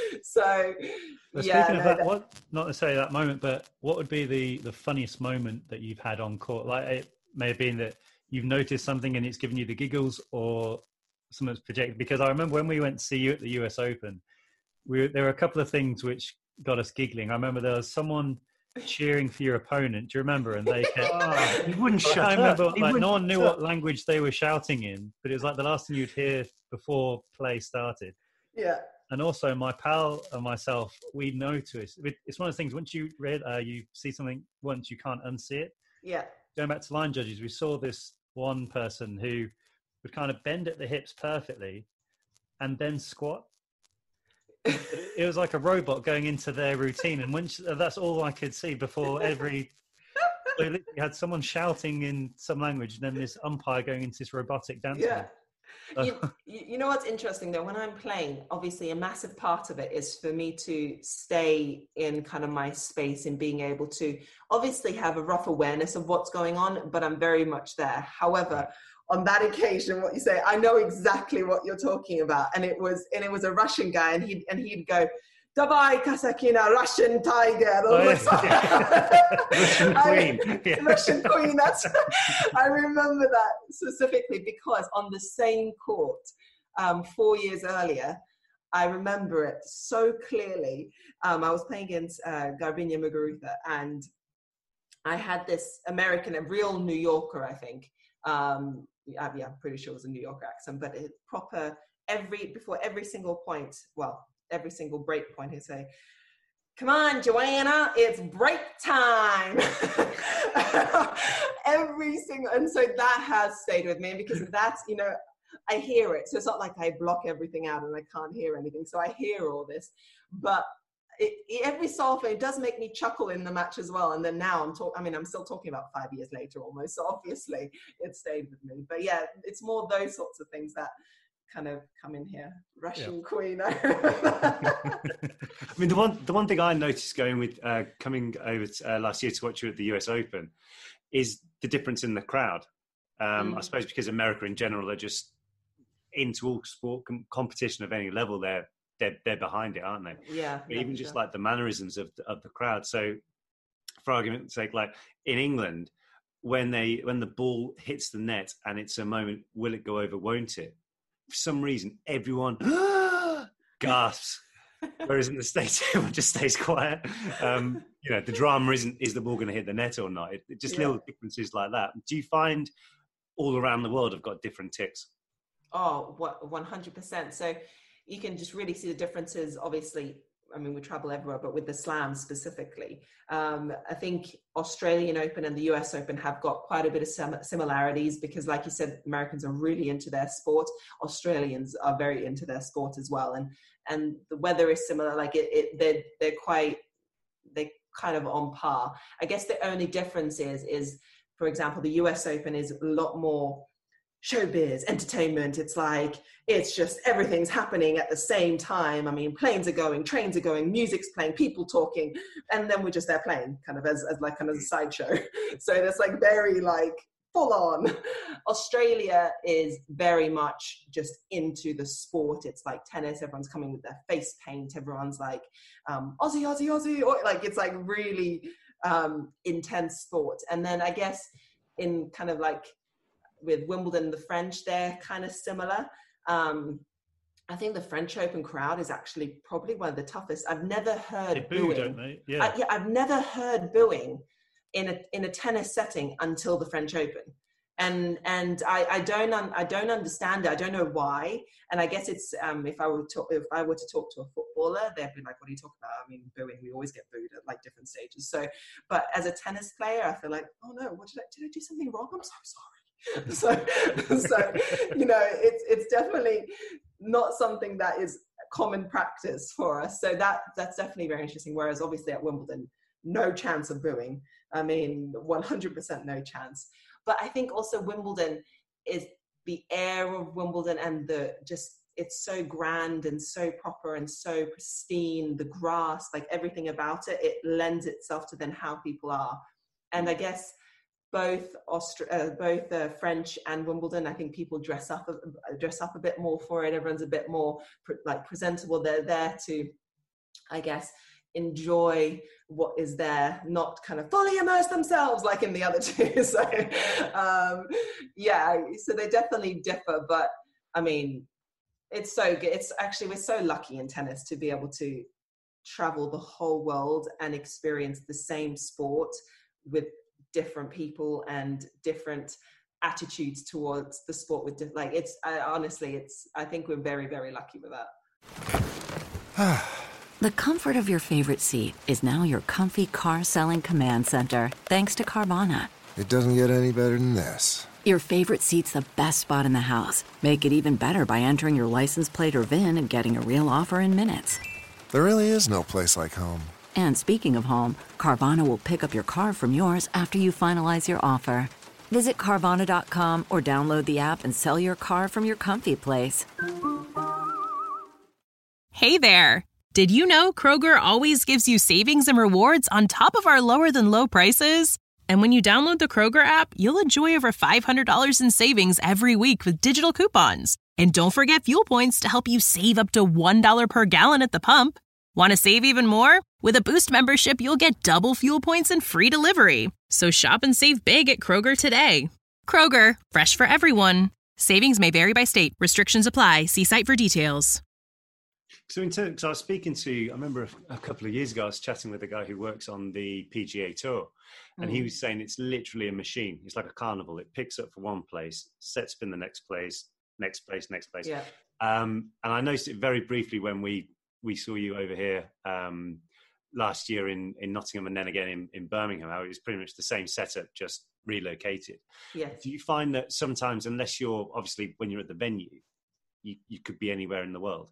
S7: So
S6: well,
S7: yeah,
S6: speaking
S7: no,
S6: of that,
S7: that,
S6: what not necessarily that moment, but what would be the the funniest moment that you've had on court? Like, it may have been that you've noticed something and it's given you the giggles, or something's projected. Because I remember when we went to see you at the U S Open, we were, there were a couple of things which got us giggling. I remember there was someone cheering for your opponent. Do you remember? And they kept,
S3: oh, he wouldn't shut
S6: I remember,
S3: up.
S6: Like, no one knew what language they were shouting in, but it was like the last thing you'd hear before play started.
S7: Yeah.
S6: And also my pal and myself, we noticed, it's one of those things, once you read, uh, you see something once, you can't unsee it.
S7: Yeah.
S6: Going back to line judges, we saw this one person who would kind of bend at the hips perfectly and then squat. it was like a robot going into their routine, and when she, that's all I could see before every. So you had someone shouting in some language, and then this umpire going into this robotic dance.
S7: Yeah. You, you know what's interesting though, when I'm playing, obviously a massive part of it is for me to stay in kind of my space and being able to obviously have a rough awareness of what's going on, but I'm very much there. However, on that occasion, what you say, I know exactly what you're talking about. And it was, and it was a Russian guy, and he'd, and he'd go, Davai Kasakina, Russian tiger.
S6: Oh, yeah. Russian queen.
S7: I,
S6: yeah.
S7: Russian queen, that's, I remember that specifically because on the same court, um, four years earlier, I remember it so clearly. Um, I was playing against uh, Garbiñe Muguruza, and I had this American, a real New Yorker, I think. Um, yeah, I'm pretty sure it was a New Yorker accent, but it proper, every, before every single point, well, every single break point, he'd say, come on, Joanna, it's break time. Every single, and so that has stayed with me because that's, you know, I hear it. So it's not like I block everything out and I can't hear anything. So I hear all this, but it, it, every so often it does make me chuckle in the match as well. And then now I'm talking, I mean, I'm still talking about five years later almost. So obviously it stayed with me, but yeah, it's more those sorts of things that kind of come in here. Russian yeah. queen. I
S3: mean, the one the one thing I noticed going with uh, coming over to, uh, last year to watch you at the U S Open is the difference in the crowd. Um, mm. I suppose because America in general are just into all sport com- competition of any level. They're they're they're behind it, aren't they?
S7: Yeah.
S3: But
S7: yeah
S3: even just
S7: sure.
S3: like the mannerisms of the, of the crowd. So, for argument's sake, like in England, when they when the ball hits the net and it's a moment, will it go over? Won't it? For some reason, everyone gasps. Whereas in the States, everyone just stays quiet. Um, you know, the drama isn't, is the ball going to hit the net or not? It, it just yeah. little differences like that. Do you find all around the world have got different ticks?
S7: Oh, what, one hundred percent. So you can just really see the differences, obviously. I mean, we travel everywhere, but with the slams specifically, um, I think Australian Open and the U S Open have got quite a bit of sim- similarities because, like you said, Americans are really into their sport. Australians are very into their sport as well, and and the weather is similar. Like it, it they're they're quite they kind of on par. I guess the only difference is is, for example, the U S Open is a lot more showbiz, entertainment. It's like, it's just everything's happening at the same time. I mean, planes are going, trains are going, music's playing, people talking, and then we're just there playing kind of as, as like kind of a sideshow. So it's like very like full on. Australia is very much just into the sport. It's like tennis, everyone's coming with their face paint, everyone's like um, Aussie, Aussie, Aussie, or like it's like really um, intense sport. And then I guess in kind of like with Wimbledon, the French, they're kind of similar. Um, I think the French Open crowd is actually probably one of the toughest. I've never heard
S6: they boo,
S7: booing.
S6: Don't they? Yeah.
S7: I, yeah, I've never heard booing in a in a tennis setting until the French Open, and and I, I don't un, I don't understand it. I don't know why. And I guess it's um, if I were to if I were to talk to a footballer, they'd be like, "What are you talking about?" I mean, booing. We always get booed at like different stages. So, but as a tennis player, I feel like, oh no, what did I did I do something wrong? I'm so sorry. so, so you know, it's it's definitely not something that is common practice for us. So that that's definitely very interesting. Whereas obviously at Wimbledon, no chance of booing. I mean, one hundred percent no chance. But I think also Wimbledon is the air of Wimbledon and the just it's so grand and so proper and so pristine. The grass, like everything about it, it lends itself to then how people are. And I guess both Austri- uh, both uh, French and Wimbledon, I think people dress up a, dress up a bit more for it. Everyone's a bit more pre- like presentable. They're there to, I guess, enjoy what is there, not kind of fully immerse themselves like in the other two. So, um, yeah, so they definitely differ. But I mean, it's so good. It's actually, we're so lucky in tennis to be able to travel the whole world and experience the same sport with different people and different attitudes towards the sport with diff- like it's I, honestly it's I think we're very very lucky with
S1: that. The comfort of your favorite seat is now your comfy car selling command center thanks to Carvana.
S2: It doesn't get any better than this.
S1: Your favorite seat's the best spot in the house. Make it even better by entering your license plate or V I N and getting a real offer in minutes.
S2: There really is no place like home.
S1: And speaking of home, Carvana will pick up your car from yours after you finalize your offer. Visit Carvana dot com or download the app and sell your car from your comfy place.
S8: Hey there! Did you know Kroger always gives you savings and rewards on top of our lower-than-low prices? And when you download the Kroger app, you'll enjoy over five hundred dollars in savings every week with digital coupons. And don't forget fuel points to help you save up to one dollar per gallon at the pump. Want to save even more? With a Boost membership, you'll get double fuel points and free delivery. So shop and save big at Kroger today. Kroger, fresh for everyone. Savings may vary by state. Restrictions apply. See site for details.
S3: So in terms, I was speaking to, I remember a, a couple of years ago, I was chatting with a guy who works on the P G A Tour, and mm. he was saying it's literally a machine. It's like a carnival. It picks up for one place, sets spin the next place, next place, next place.
S7: Yeah.
S3: Um, and I noticed it very briefly when we we saw you over here um, last year in, in Nottingham, and then again in, in Birmingham, how it was pretty much the same setup, just relocated.
S7: Yes.
S3: Do you find that sometimes, unless you're, obviously when you're at the venue, you, you could be anywhere in the world?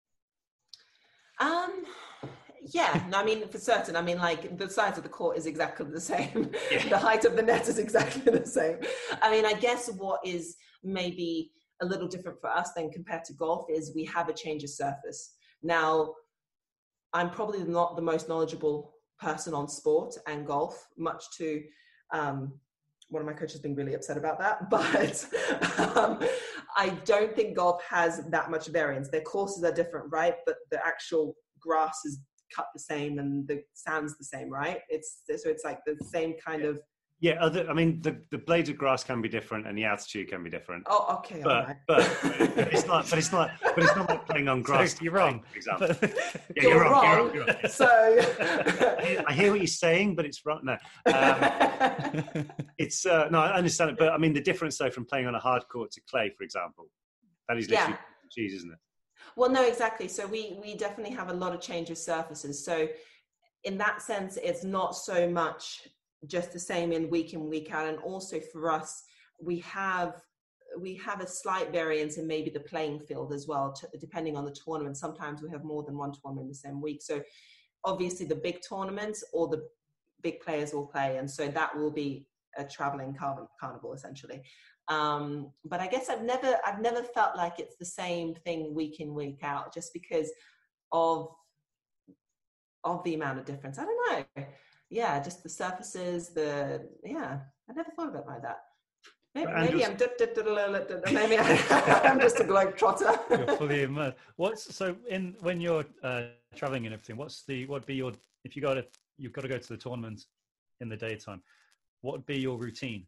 S7: Um, yeah, no, I mean, for certain, I mean, like the size of the court is exactly the same. Yeah. The height of the net is exactly the same. I mean, I guess what is maybe a little different for us than compared to golf is we have a change of surface. Now, I'm probably not the most knowledgeable person on sport and golf, much to um, one of my coaches being really upset about that. But um, I don't think golf has that much variance. Their courses are different, right? But the actual grass is cut the same and the sand's the same, right? It's so it's like the same kind of.
S3: Yeah, other. I mean, the, the blades of grass can be different, and the altitude can be different.
S7: Oh, okay,
S3: but,
S7: all right.
S3: but but it's not. But it's not. But it's not like playing on grass.
S6: So you're wrong.
S3: For example, yeah,
S7: you're,
S3: you're, wrong.
S7: wrong.
S3: You're wrong. You're wrong.
S7: So
S3: I hear what you're saying, but it's wrong. No, um, it's uh, no. I understand it, but I mean, the difference though from playing on a hard court to clay, for example, that is literally
S7: yeah.
S3: cheese, isn't it?
S7: Well, no, exactly. So we we definitely have a lot of change of surfaces. So in that sense, it's not so much just the same in week in, week out. And also for us, we have we have a slight variance in maybe the playing field as well, t- depending on the tournament. Sometimes we have more than one tournament in the same week. So obviously the big tournaments or the big players will play. And so that will be a traveling car- carnival essentially. Um, but I guess I've never, I've never felt like it's the same thing week in, week out, just because of, of the amount of difference. I don't know. Yeah, just the surfaces, the, yeah, I never thought of it like that. Maybe, maybe I'm, maybe I'm just a globe trotter.
S6: You're fully immersed. What's, so in, when you're uh, traveling and everything, what's the, what'd be your, if you got to, you've got to go to the tournament in the daytime, what would be your routine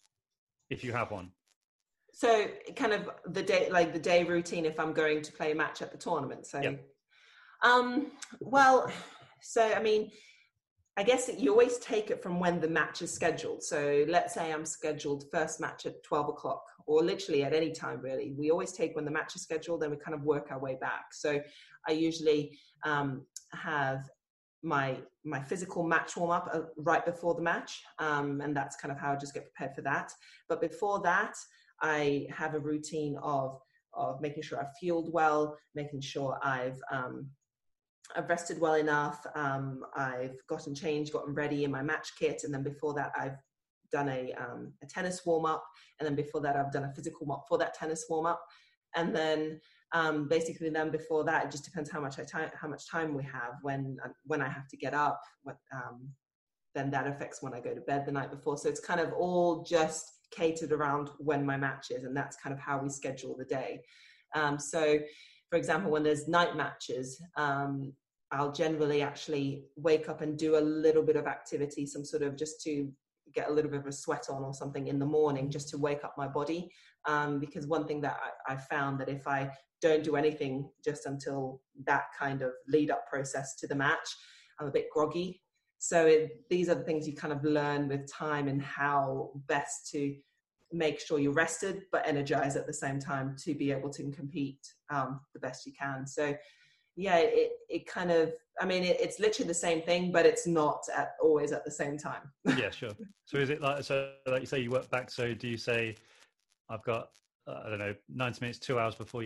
S6: if you have one?
S7: So kind of the day, like the day routine, if I'm going to play a match at the tournament. So,
S6: yep.
S7: um, well, so, I mean, I guess you always take it from when the match is scheduled. So let's say I'm scheduled first match at twelve o'clock, or literally at any time, really. We always take when the match is scheduled, and we kind of work our way back. So I usually um, have my my physical match warm up uh, right before the match. Um, and that's kind of how I just get prepared for that. But before that, I have a routine of, of making sure I've fueled well, making sure I've, um, I've rested well enough. Um, I've gotten changed, gotten ready in my match kit. And then before that, I've done a, um, a tennis warm up. And then before that, I've done a physical warm up for that tennis warm up. And then um, basically then before that, it just depends how much I time, how much time we have when, when I have to get up, what, um, then that affects when I go to bed the night before. So it's kind of all just catered around when my match is. And that's kind of how we schedule the day. Um, so for example, when there's night matches, um, I'll generally actually wake up and do a little bit of activity, some sort of just to get a little bit of a sweat on or something in the morning, just to wake up my body. Um, because one thing that I, I found that if I don't do anything just until that kind of lead up process to the match, I'm a bit groggy. So it, these are the things you kind of learn with time, and how best to make sure you're rested but energized at the same time to be able to compete um, the best you can. So yeah, it, it kind of, I mean, it, it's literally the same thing, but it's not at, always at the same time.
S6: Yeah, sure. So is it like, so like you say, you work back. So do you say, I've got, uh, I don't know, ninety minutes, two hours before your match,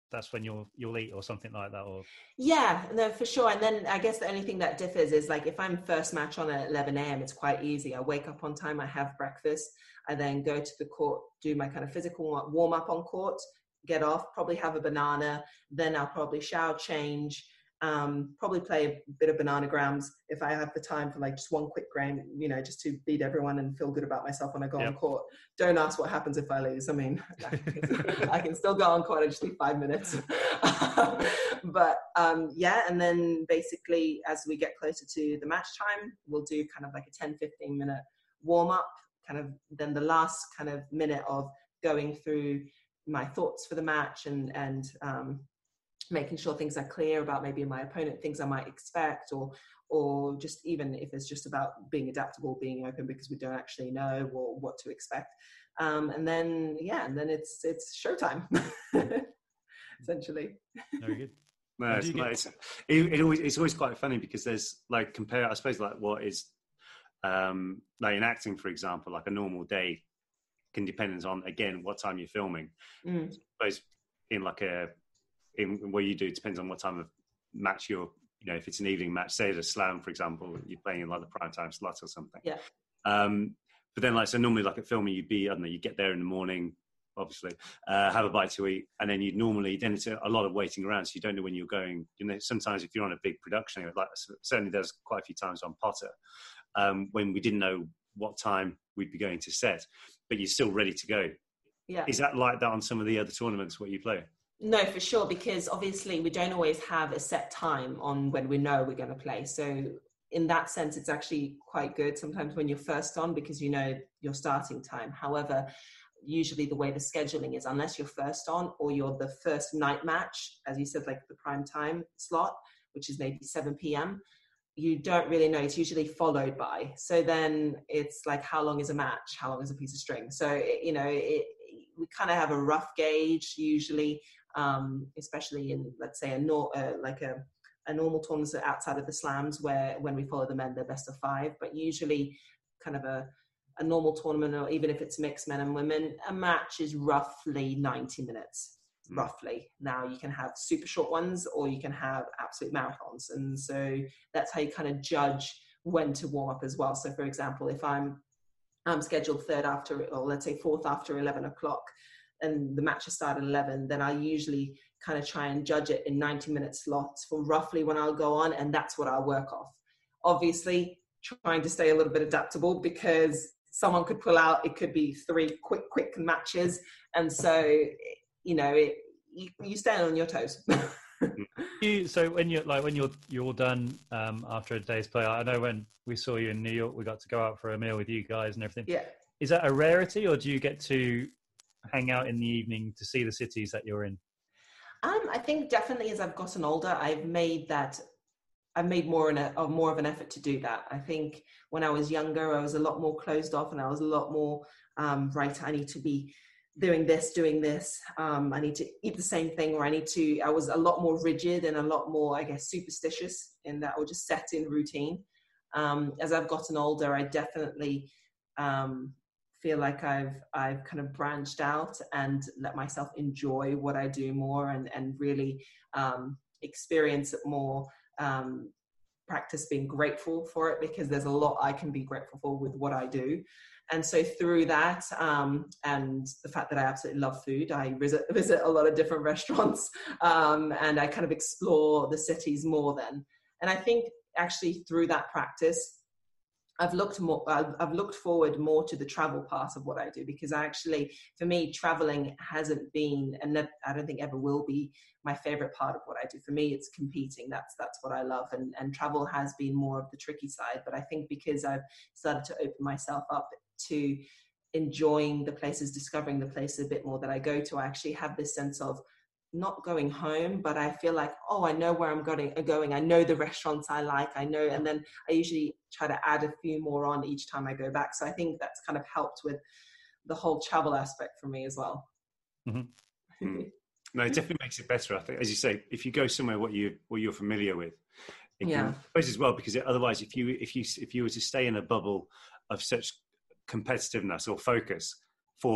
S6: that's when you'll you'll eat or something like that? Or
S7: yeah, no, for sure. And then I guess the only thing that differs is like if I'm first match on at eleven a.m., it's quite easy. I wake up on time, I have breakfast, I then go to the court, do my kind of physical warm up on court, get off, probably have a banana, then I'll probably shower, change, um, probably play a bit of Bananagrams if I have the time for like just one quick game, you know, just to beat everyone and feel good about myself when I go yep. on court. Don't ask what happens if I lose. I mean, I can, I can still go on court, I just need five minutes. But um, yeah, and then basically as we get closer to the match time, we'll do kind of like a ten, fifteen minute warm up, kind of then the last kind of minute of going through my thoughts for the match and, and um, making sure things are clear about maybe my opponent, things I might expect, or or just even if it's just about being adaptable, being open because we don't actually know or what to expect. Um, and then, yeah, and then it's it's showtime, essentially.
S6: Very good.
S3: No, it's, like, it's, it, it always, it's always quite funny because there's like compare, I suppose, like what is um, like in acting, for example, like a normal day can depend on, again, what time you're filming. Mm. I suppose in like a, in what you do, it depends on what time of match you're, you know, if it's an evening match, say at a slam, for example, you're playing in like the prime time slot or something.
S7: Yeah.
S3: Um, but then like, so normally like at filming, you'd be, I don't know, you get there in the morning, obviously, uh, have a bite to eat. And then you'd normally, then it's a, a lot of waiting around. So you don't know when you're going, you know, sometimes if you're on a big production, like certainly there's quite a few times on Potter, um, when we didn't know what time we'd be going to set, but you're still ready to go.
S7: Yeah.
S3: Is that like that on some of the other tournaments where you play?
S7: No, for sure, because obviously we don't always have a set time on when we know we're going to play. So in that sense, it's actually quite good sometimes when you're first on because you know your starting time. However, usually the way the scheduling is, unless you're first on or you're the first night match, as you said, like the prime time slot, which is maybe seven p.m., you don't really know. It's usually followed by. So then it's like, how long is a match? How long is a piece of string? So, it, you know, it, we kind of have a rough gauge usually, um, especially in, let's say, a nor- uh, like a, a normal tournament outside of the slams where when we follow the men, they're best of five. But usually kind of a, a normal tournament, or even if it's mixed men and women, a match is roughly ninety minutes. Roughly. Now you can have super short ones or you can have absolute marathons, and so that's how you kind of judge when to warm up as well. So for example, if I'm I'm scheduled third after, or let's say fourth after eleven o'clock and the matches start at eleven, then I usually kind of try and judge it in ninety minute slots for roughly when I'll go on, and that's what I'll work off. Obviously trying to stay a little bit adaptable because someone could pull out, it could be three quick quick matches, and so you know, it, you, you stand on your toes.
S6: you, so when you're like when you're you're all done um, after a day's play, I know when we saw you in New York, we got to go out for a meal with you guys and everything.
S7: Yeah.
S6: Is that a rarity, or do you get to hang out in the evening to see the cities that you're in?
S7: Um, I think definitely as I've gotten older, I've made that. I've made more an a, more of an effort to do that. I think when I was younger, I was a lot more closed off, and I was a lot more um, right. I need to be doing this, doing this, um, I need to eat the same thing, or I need to, I was a lot more rigid and a lot more, I guess, superstitious in that I would just set in routine. Um, as I've gotten older, I definitely um, feel like I've, I've kind of branched out and let myself enjoy what I do more, and, and really um, experience it more, um, practice being grateful for it, because there's a lot I can be grateful for with what I do. And so through that, um, and the fact that I absolutely love food, I visit, visit a lot of different restaurants, um, and I kind of explore the cities more then. And I think actually through that practice, I've looked more, I've, I've looked forward more to the travel part of what I do, because I actually, for me, traveling hasn't been, and I don't think ever will be, my favorite part of what I do. For me, it's competing. That's that's what I love. And, and travel has been more of the tricky side. But I think because I've started to open myself up to enjoying the places, discovering the places a bit more that I go to, I actually have this sense of not going home, but I feel like, oh, I know where I'm going, going. I know the restaurants I like, I know, and then I usually try to add a few more on each time I go back. So I think that's kind of helped with the whole travel aspect for me as well.
S3: Mm-hmm. Mm. No, it definitely makes it better. I think, as you say, if you go somewhere what you what you're familiar with, it
S7: yeah,
S3: can, I suppose as well, because it, otherwise, if you if you if you were to stay in a bubble of such competitiveness or focus for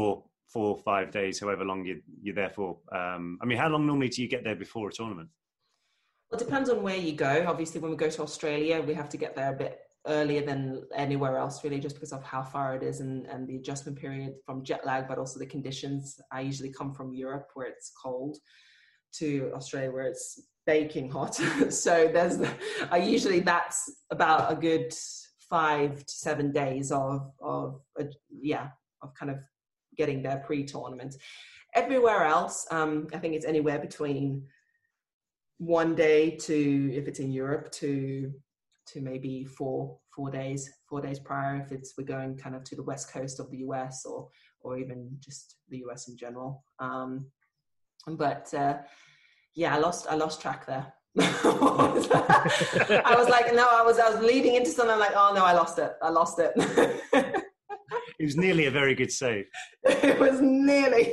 S3: four or five days, however long you, you're there for. Um, I mean, how long normally do you get there before a tournament?
S7: Well, it depends on where you go. Obviously, when we go to Australia, we have to get there a bit earlier than anywhere else, really, just because of how far it is and, and the adjustment period from jet lag, but also the conditions. I usually come from Europe where it's cold to Australia where it's baking hot. So there's, the, I usually that's about a good five to seven days of, of uh, yeah, of kind of getting there pre-tournament. Everywhere else, um, I think it's anywhere between one day to, if it's in Europe, to to maybe four four days, four days prior if it's we're going kind of to the west coast of the U S or or even just the U S in general. Um, but uh, yeah, I lost I lost track there. I was like, no, I was I was leading into something like, oh no, I lost it. I lost it.
S3: It was nearly a very good save.
S7: It was nearly.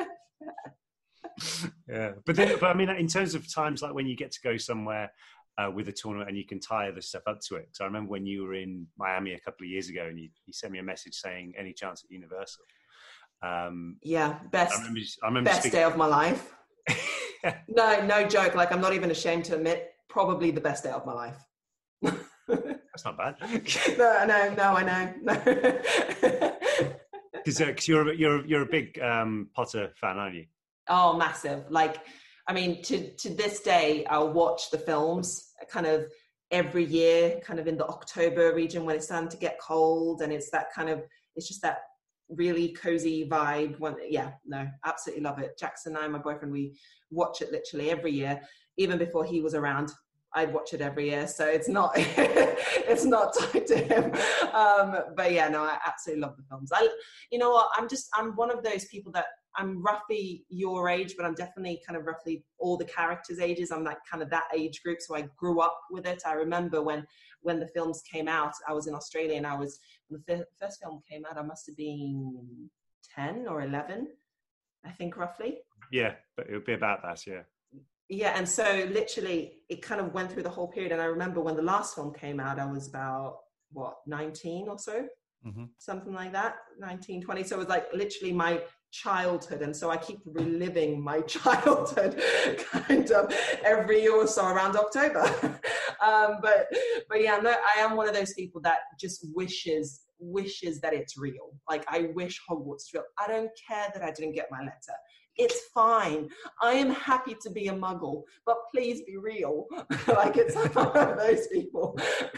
S3: Yeah, but then, but I mean, in terms of times like when you get to go somewhere uh, with a tournament and you can tie other stuff up to it. So I remember when you were in Miami a couple of years ago and you, you sent me a message saying any chance at Universal. Um,
S7: yeah, best.
S3: I remember, I remember
S7: best
S3: speaking-
S7: day of my life. No, no joke. Like, I'm not even ashamed to admit, probably the best day of my life.
S3: That's not bad.
S7: no, no, no, I know. No.
S3: Because uh, you're you're you're a big um, Potter fan, aren't you?
S7: Oh, massive! Like, I mean, to to this day, I'll watch the films kind of every year, kind of in the October region when it's starting to get cold, and it's that kind of, it's just that really cozy vibe. One, yeah, no, absolutely love it. Jackson and I, my boyfriend, we watch it literally every year. Even before he was around, I'd watch it every year. So it's not, it's not tied to him. Um, but yeah, no, I absolutely love the films. I, you know what? I'm just, I'm one of those people that I'm roughly your age, but I'm definitely kind of roughly all the characters' ages. I'm like kind of that age group. So I grew up with it. I remember when, when the films came out, I was in Australia and I was, when the first film came out, I must have been ten or eleven, I think, roughly.
S3: Yeah, but it would be about that, yeah.
S7: Yeah, and so literally it kind of went through the whole period. And I remember when the last film came out, I was about, what, nineteen or so? Mm-hmm. Something like that, nineteen, twenty. So it was like literally my childhood. And so I keep reliving my childhood kind of every year or so around October. um, but but yeah, no, I am one of those people that just wishes, wishes that it's real. Like, I wish Hogwarts is real. I don't care that I didn't get my letter. It's fine. I am happy to be a muggle, but please be real. Like, it's one of those people.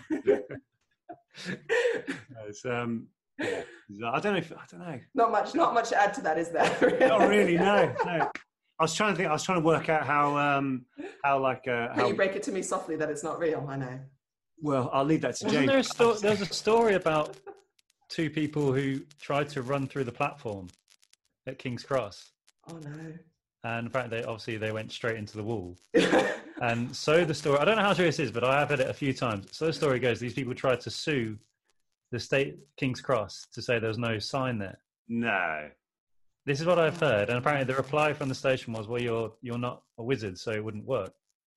S3: It's, um, yeah. I don't know if, I don't know.
S7: Not much, not much to add to that, is there?
S3: Not really, no, no. I was trying to think, I was trying to work out how, um, how like, uh, how...
S7: Can you break it to me softly that it's not real? I know.
S3: Well, I'll leave that to
S6: Wasn't
S3: James.
S6: There a sto- there was a story about two people who tried to run through the platform at King's Cross.
S7: Oh no.
S6: And apparently, they, obviously, they went straight into the wall. And so the story, I don't know how true this is, but I have heard it a few times. So the story goes, these people tried to sue the state King's Cross to say there was no sign there.
S3: No.
S6: This is what I've heard. And apparently the reply from the station was, well, you're you're not a wizard, so it wouldn't work.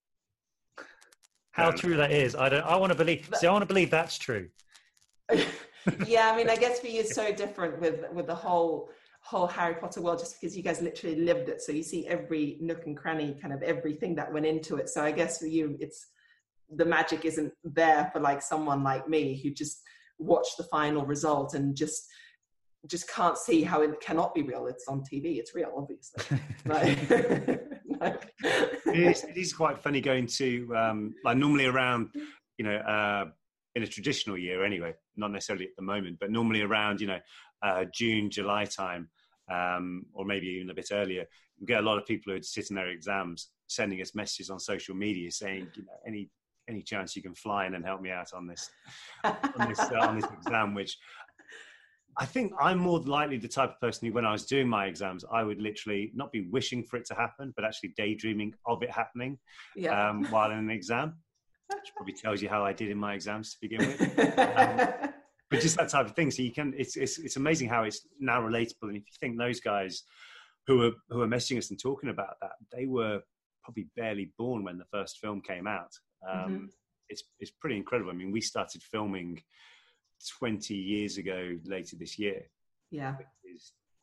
S6: How no. true that is, I don't. I want to believe, see, I want to believe that's true.
S7: Yeah, I mean, I guess for you it's so different with, with the whole... whole Harry Potter world, just because you guys literally lived it, so you see every nook and cranny, kind of everything that went into it. So I guess for you, it's the magic isn't there for like someone like me who just watched the final result and just just can't see how it cannot be real. It's on T V, it's real, obviously. Like, like.
S3: It, is, it is quite funny going to um, like normally around, you know, uh, in a traditional year anyway, not necessarily at the moment, but normally around, you know, uh, June, July time, um, or maybe even a bit earlier, you get a lot of people who are sitting their exams sending us messages on social media saying, you know, any any chance you can fly in and help me out on this on this, uh, on this exam, which I think I'm more likely the type of person who, when I was doing my exams, I would literally not be wishing for it to happen, but actually daydreaming of it happening yeah. um, while in an exam, which probably tells you how I did in my exams to begin with. Um, but just that type of thing. So you can, it's, it's, it's amazing how it's now relatable. And if you think those guys who are, who are messaging us and talking about that, they were probably barely born when the first film came out. Um, mm-hmm. It's, it's pretty incredible. I mean, we started filming twenty years ago later this year.
S7: Yeah.
S3: Which is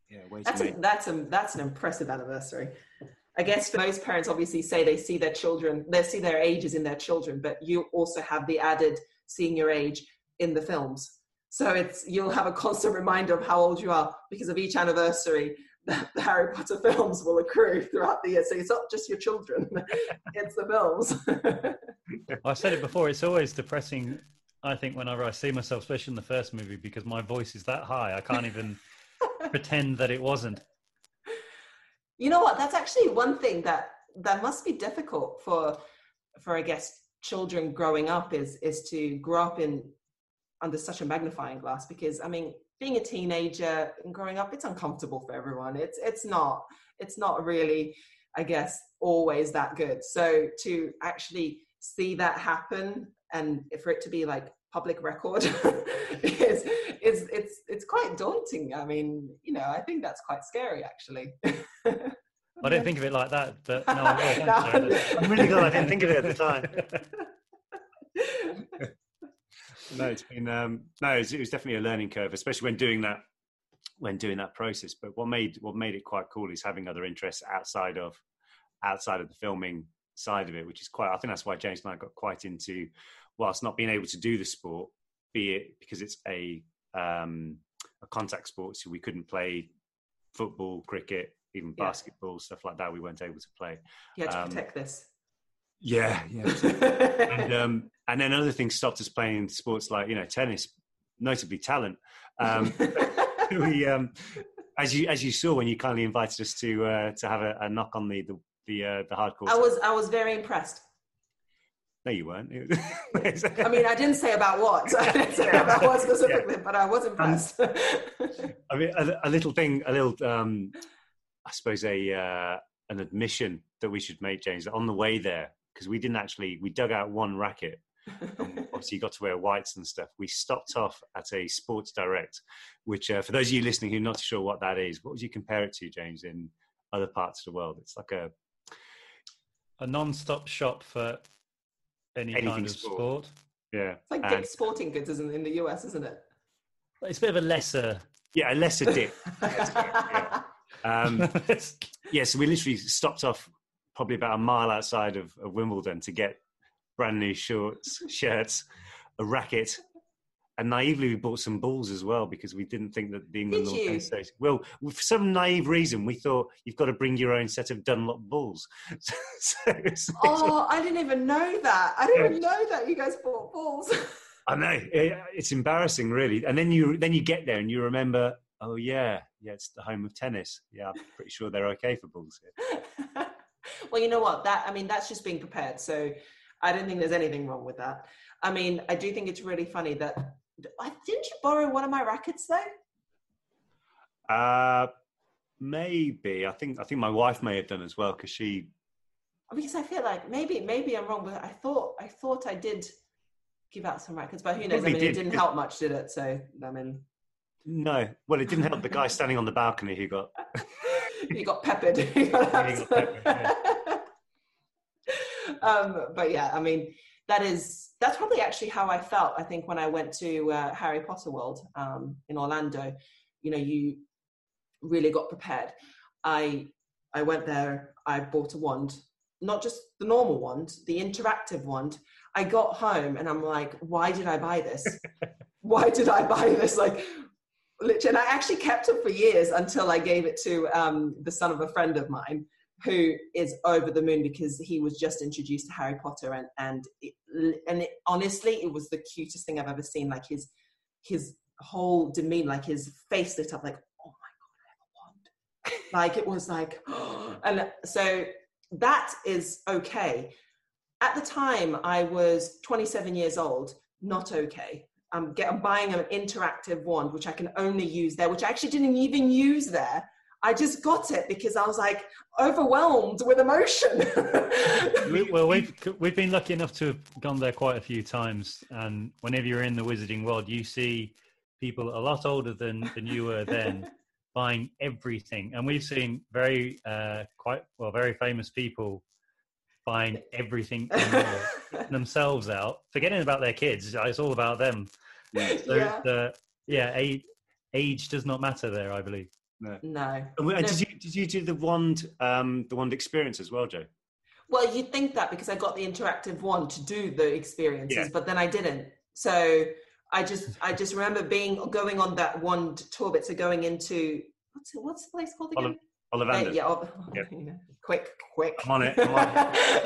S3: Yeah, way
S7: That's
S3: to
S7: a,
S3: make.
S7: that's a that's an impressive anniversary. I guess for most parents, obviously, say they see their children, they see their ages in their children, but you also have the added seeing your age in the films. So it's you'll have a constant reminder of how old you are because of each anniversary that the Harry Potter films will accrue throughout the year. So it's not just your children, it's the films.
S6: I've said it before, it's always depressing, I think, whenever I see myself, especially in the first movie, because my voice is that high, I can't even pretend that it wasn't.
S7: You know what? That's actually one thing that that must be difficult for, for I guess, children growing up is is to grow up in under such a magnifying glass. Because I mean, being a teenager and growing up, it's uncomfortable for everyone. It's it's not it's not really, I guess, always that good. So to actually see that happen and for it to be like public record is is it's it's quite daunting. I mean, you know, I think that's quite scary actually.
S6: I didn't think of it like that, but no, I will.
S7: No.
S3: I'm really glad I didn't think of it at the time. No, it's been um, no, it was, it was definitely a learning curve, especially when doing that when doing that process. But what made what made it quite cool is having other interests outside of outside of the filming side of it, which is quite. I think that's why James and I got quite into, whilst not being able to do the sport, be it because it's a um, a contact sport, so we couldn't play football, cricket, even
S7: Yeah.
S3: basketball, stuff like that. We weren't able to play.
S7: You had to
S3: Um,
S7: protect this.
S3: Yeah, yeah. and um, and then other things stopped us playing sports like, you know, tennis, notably talent. Um, we, um, as you as you saw when you kindly invited us to uh, to have a, a knock on the the the, uh, the hardcore.
S7: I was I was very impressed.
S3: No, you weren't.
S7: I mean, I didn't say about what. I didn't say about what specifically, yeah. But I was impressed.
S3: I mean, a, a little thing, a little, um, I suppose, a uh, an admission that we should make, James, on the way there, because we didn't actually, we dug out one racket. And obviously, you got to wear whites and stuff. We stopped off at a Sports Direct, which, uh, for those of you listening who are not sure what that is, what would you compare it to, James, in other parts of the world? It's like a
S6: a non-stop shop for any
S3: Anything
S6: kind of
S3: sport.
S6: sport.
S3: Yeah,
S7: It's like
S3: and,
S7: Dick's Sporting Goods isn't in the U S, isn't it?
S6: It's a bit of a lesser.
S3: yeah, a lesser dip. yeah. Um, yeah, so we literally stopped off probably about a mile outside of, of Wimbledon to get brand new shorts, shirts, a racket, and naively we bought some balls as well because we didn't think that the England
S7: Did you?
S3: State. Well, for some naive reason, we thought you've got to bring your own set of Dunlop balls. so, it's,
S7: Oh, I didn't even know that. I didn't even know that you guys bought balls.
S3: I know it, it's embarrassing, really. And then you then you get there and you remember, oh yeah, yeah, it's the home of tennis. Yeah, I'm pretty sure they're okay for balls here.
S7: Well, you know what? That I mean, that's just being prepared. So I don't think there's anything wrong with that. I mean, I do think it's really funny that. Didn't you borrow one of my rackets though?
S3: Uh, maybe. I think I think my wife may have done as well because she.
S7: Because I feel like maybe maybe I'm wrong, but I thought I thought I did give out some rackets, but who knows? I
S3: Probably
S7: mean,
S3: did,
S7: it didn't
S3: because-
S7: help much, did it? So I mean,
S3: No, well, it didn't help the guy standing on the balcony who got.
S7: you got peppered. You got
S3: Yeah, he got peppered, yeah.
S7: um, but yeah, I mean, that is that's probably actually how I felt. I think when I went to uh, Harry Potter World um, in Orlando, you know, you really got prepared. I I went there. I bought a wand, not just the normal wand, the interactive wand. I got home and I'm like, why did I buy this? Why did I buy this? Like, literally, and I actually kept it for years until I gave it to um, the son of a friend of mine, who is over the moon because he was just introduced to Harry Potter, and and it, and it, honestly, it was the cutest thing I've ever seen. Like his his whole demeanor, like his face lit up, like, oh my god, I have a wand. Like it was like, and so that is okay. At the time, I was twenty-seven years old. Not okay. I'm, get, I'm buying an interactive wand, which I can only use there, which I actually didn't even use there. I just got it because I was like overwhelmed with emotion.
S6: We- well, we've we've been lucky enough to have gone there quite a few times, and whenever you're in the wizarding world, you see people a lot older than than you were then buying everything, and we've seen very uh, quite well very famous people buying everything and more themselves out, forgetting about their kids. It's all about them. So
S7: Yeah.
S6: the, yeah, age, age does not matter there, I believe.
S3: No.
S7: No.
S3: And we- and
S7: No.
S3: did you did you do the wand um, the wand experience as well, Joe?
S7: Well, you'd think that because I got the interactive wand to do the experiences,
S3: Yeah.
S7: but then I didn't. So I just I just remember being going on that wand tour bit. So going into what's what's the place called again?
S3: Olive- Ollivander.
S7: Uh, yeah, oh,
S3: Yep.
S7: you know, quick, quick.
S3: I'm on it. I'm on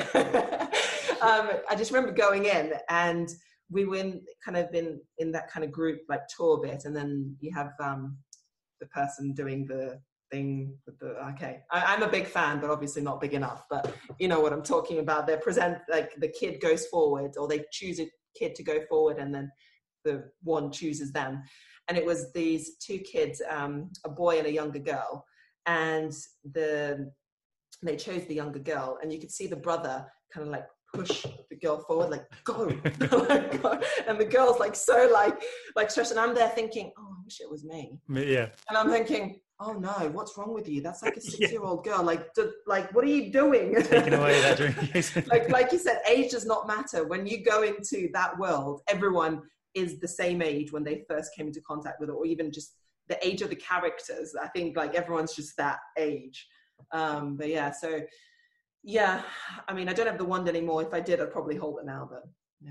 S3: it.
S7: um, I just remember going in, and we were in, kind of in in that kind of group like tour bit, and then you have um, the person doing the thing with the okay. I, I'm a big fan, but obviously not big enough. But you know what I'm talking about. They present like the kid goes forward, or they choose a kid to go forward, and then the one chooses them. And it was these two kids, um, a boy and a younger girl, and the they chose the younger girl, and you could see the brother kind of like push the girl forward, like go, like, go. And the girl's like so like like stressed, and I'm there thinking, oh, I wish it was me.
S6: Yeah.
S7: And I'm thinking, oh no, what's wrong with you? That's like a six-year-old girl. Like, do, like, what are you doing?
S6: Taking away that drink.
S7: like, like you said, age does not matter. When you go into that world, everyone is the same age when they first came into contact with it, or even just the age of the characters. I think like everyone's just that age. Um, but yeah, so yeah, I mean, I don't have the wand anymore. If I did, I'd probably hold it now, but yeah.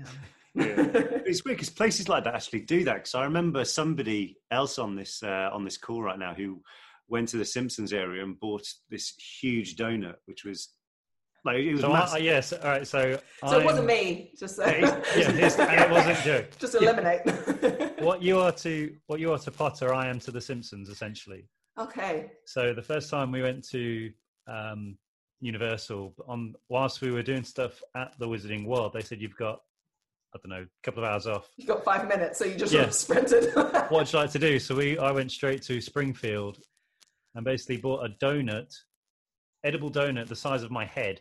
S3: Yeah. It's weird because places like that actually do that. Because I remember somebody else on this uh, on this call right now who went to the Simpsons area and bought this huge donut, which was like it was
S6: So
S3: massive.
S6: I, yes, all right. So
S7: So
S6: I'm,
S7: it wasn't me. Just uh,
S6: Yeah, it's- and it wasn't Joe.
S7: just eliminate.
S6: What you are to what you are to Potter, I am to the Simpsons, essentially.
S7: Okay.
S6: So the first time we went to um, Universal, on whilst we were doing stuff at the Wizarding World, they said you've got, I don't know, a couple of hours off.
S7: You got five minutes, so you just
S6: Yeah.
S7: sort of sprinted.
S6: What would you like to do? So we, I went straight to Springfield and basically bought a donut, edible donut the size of my head.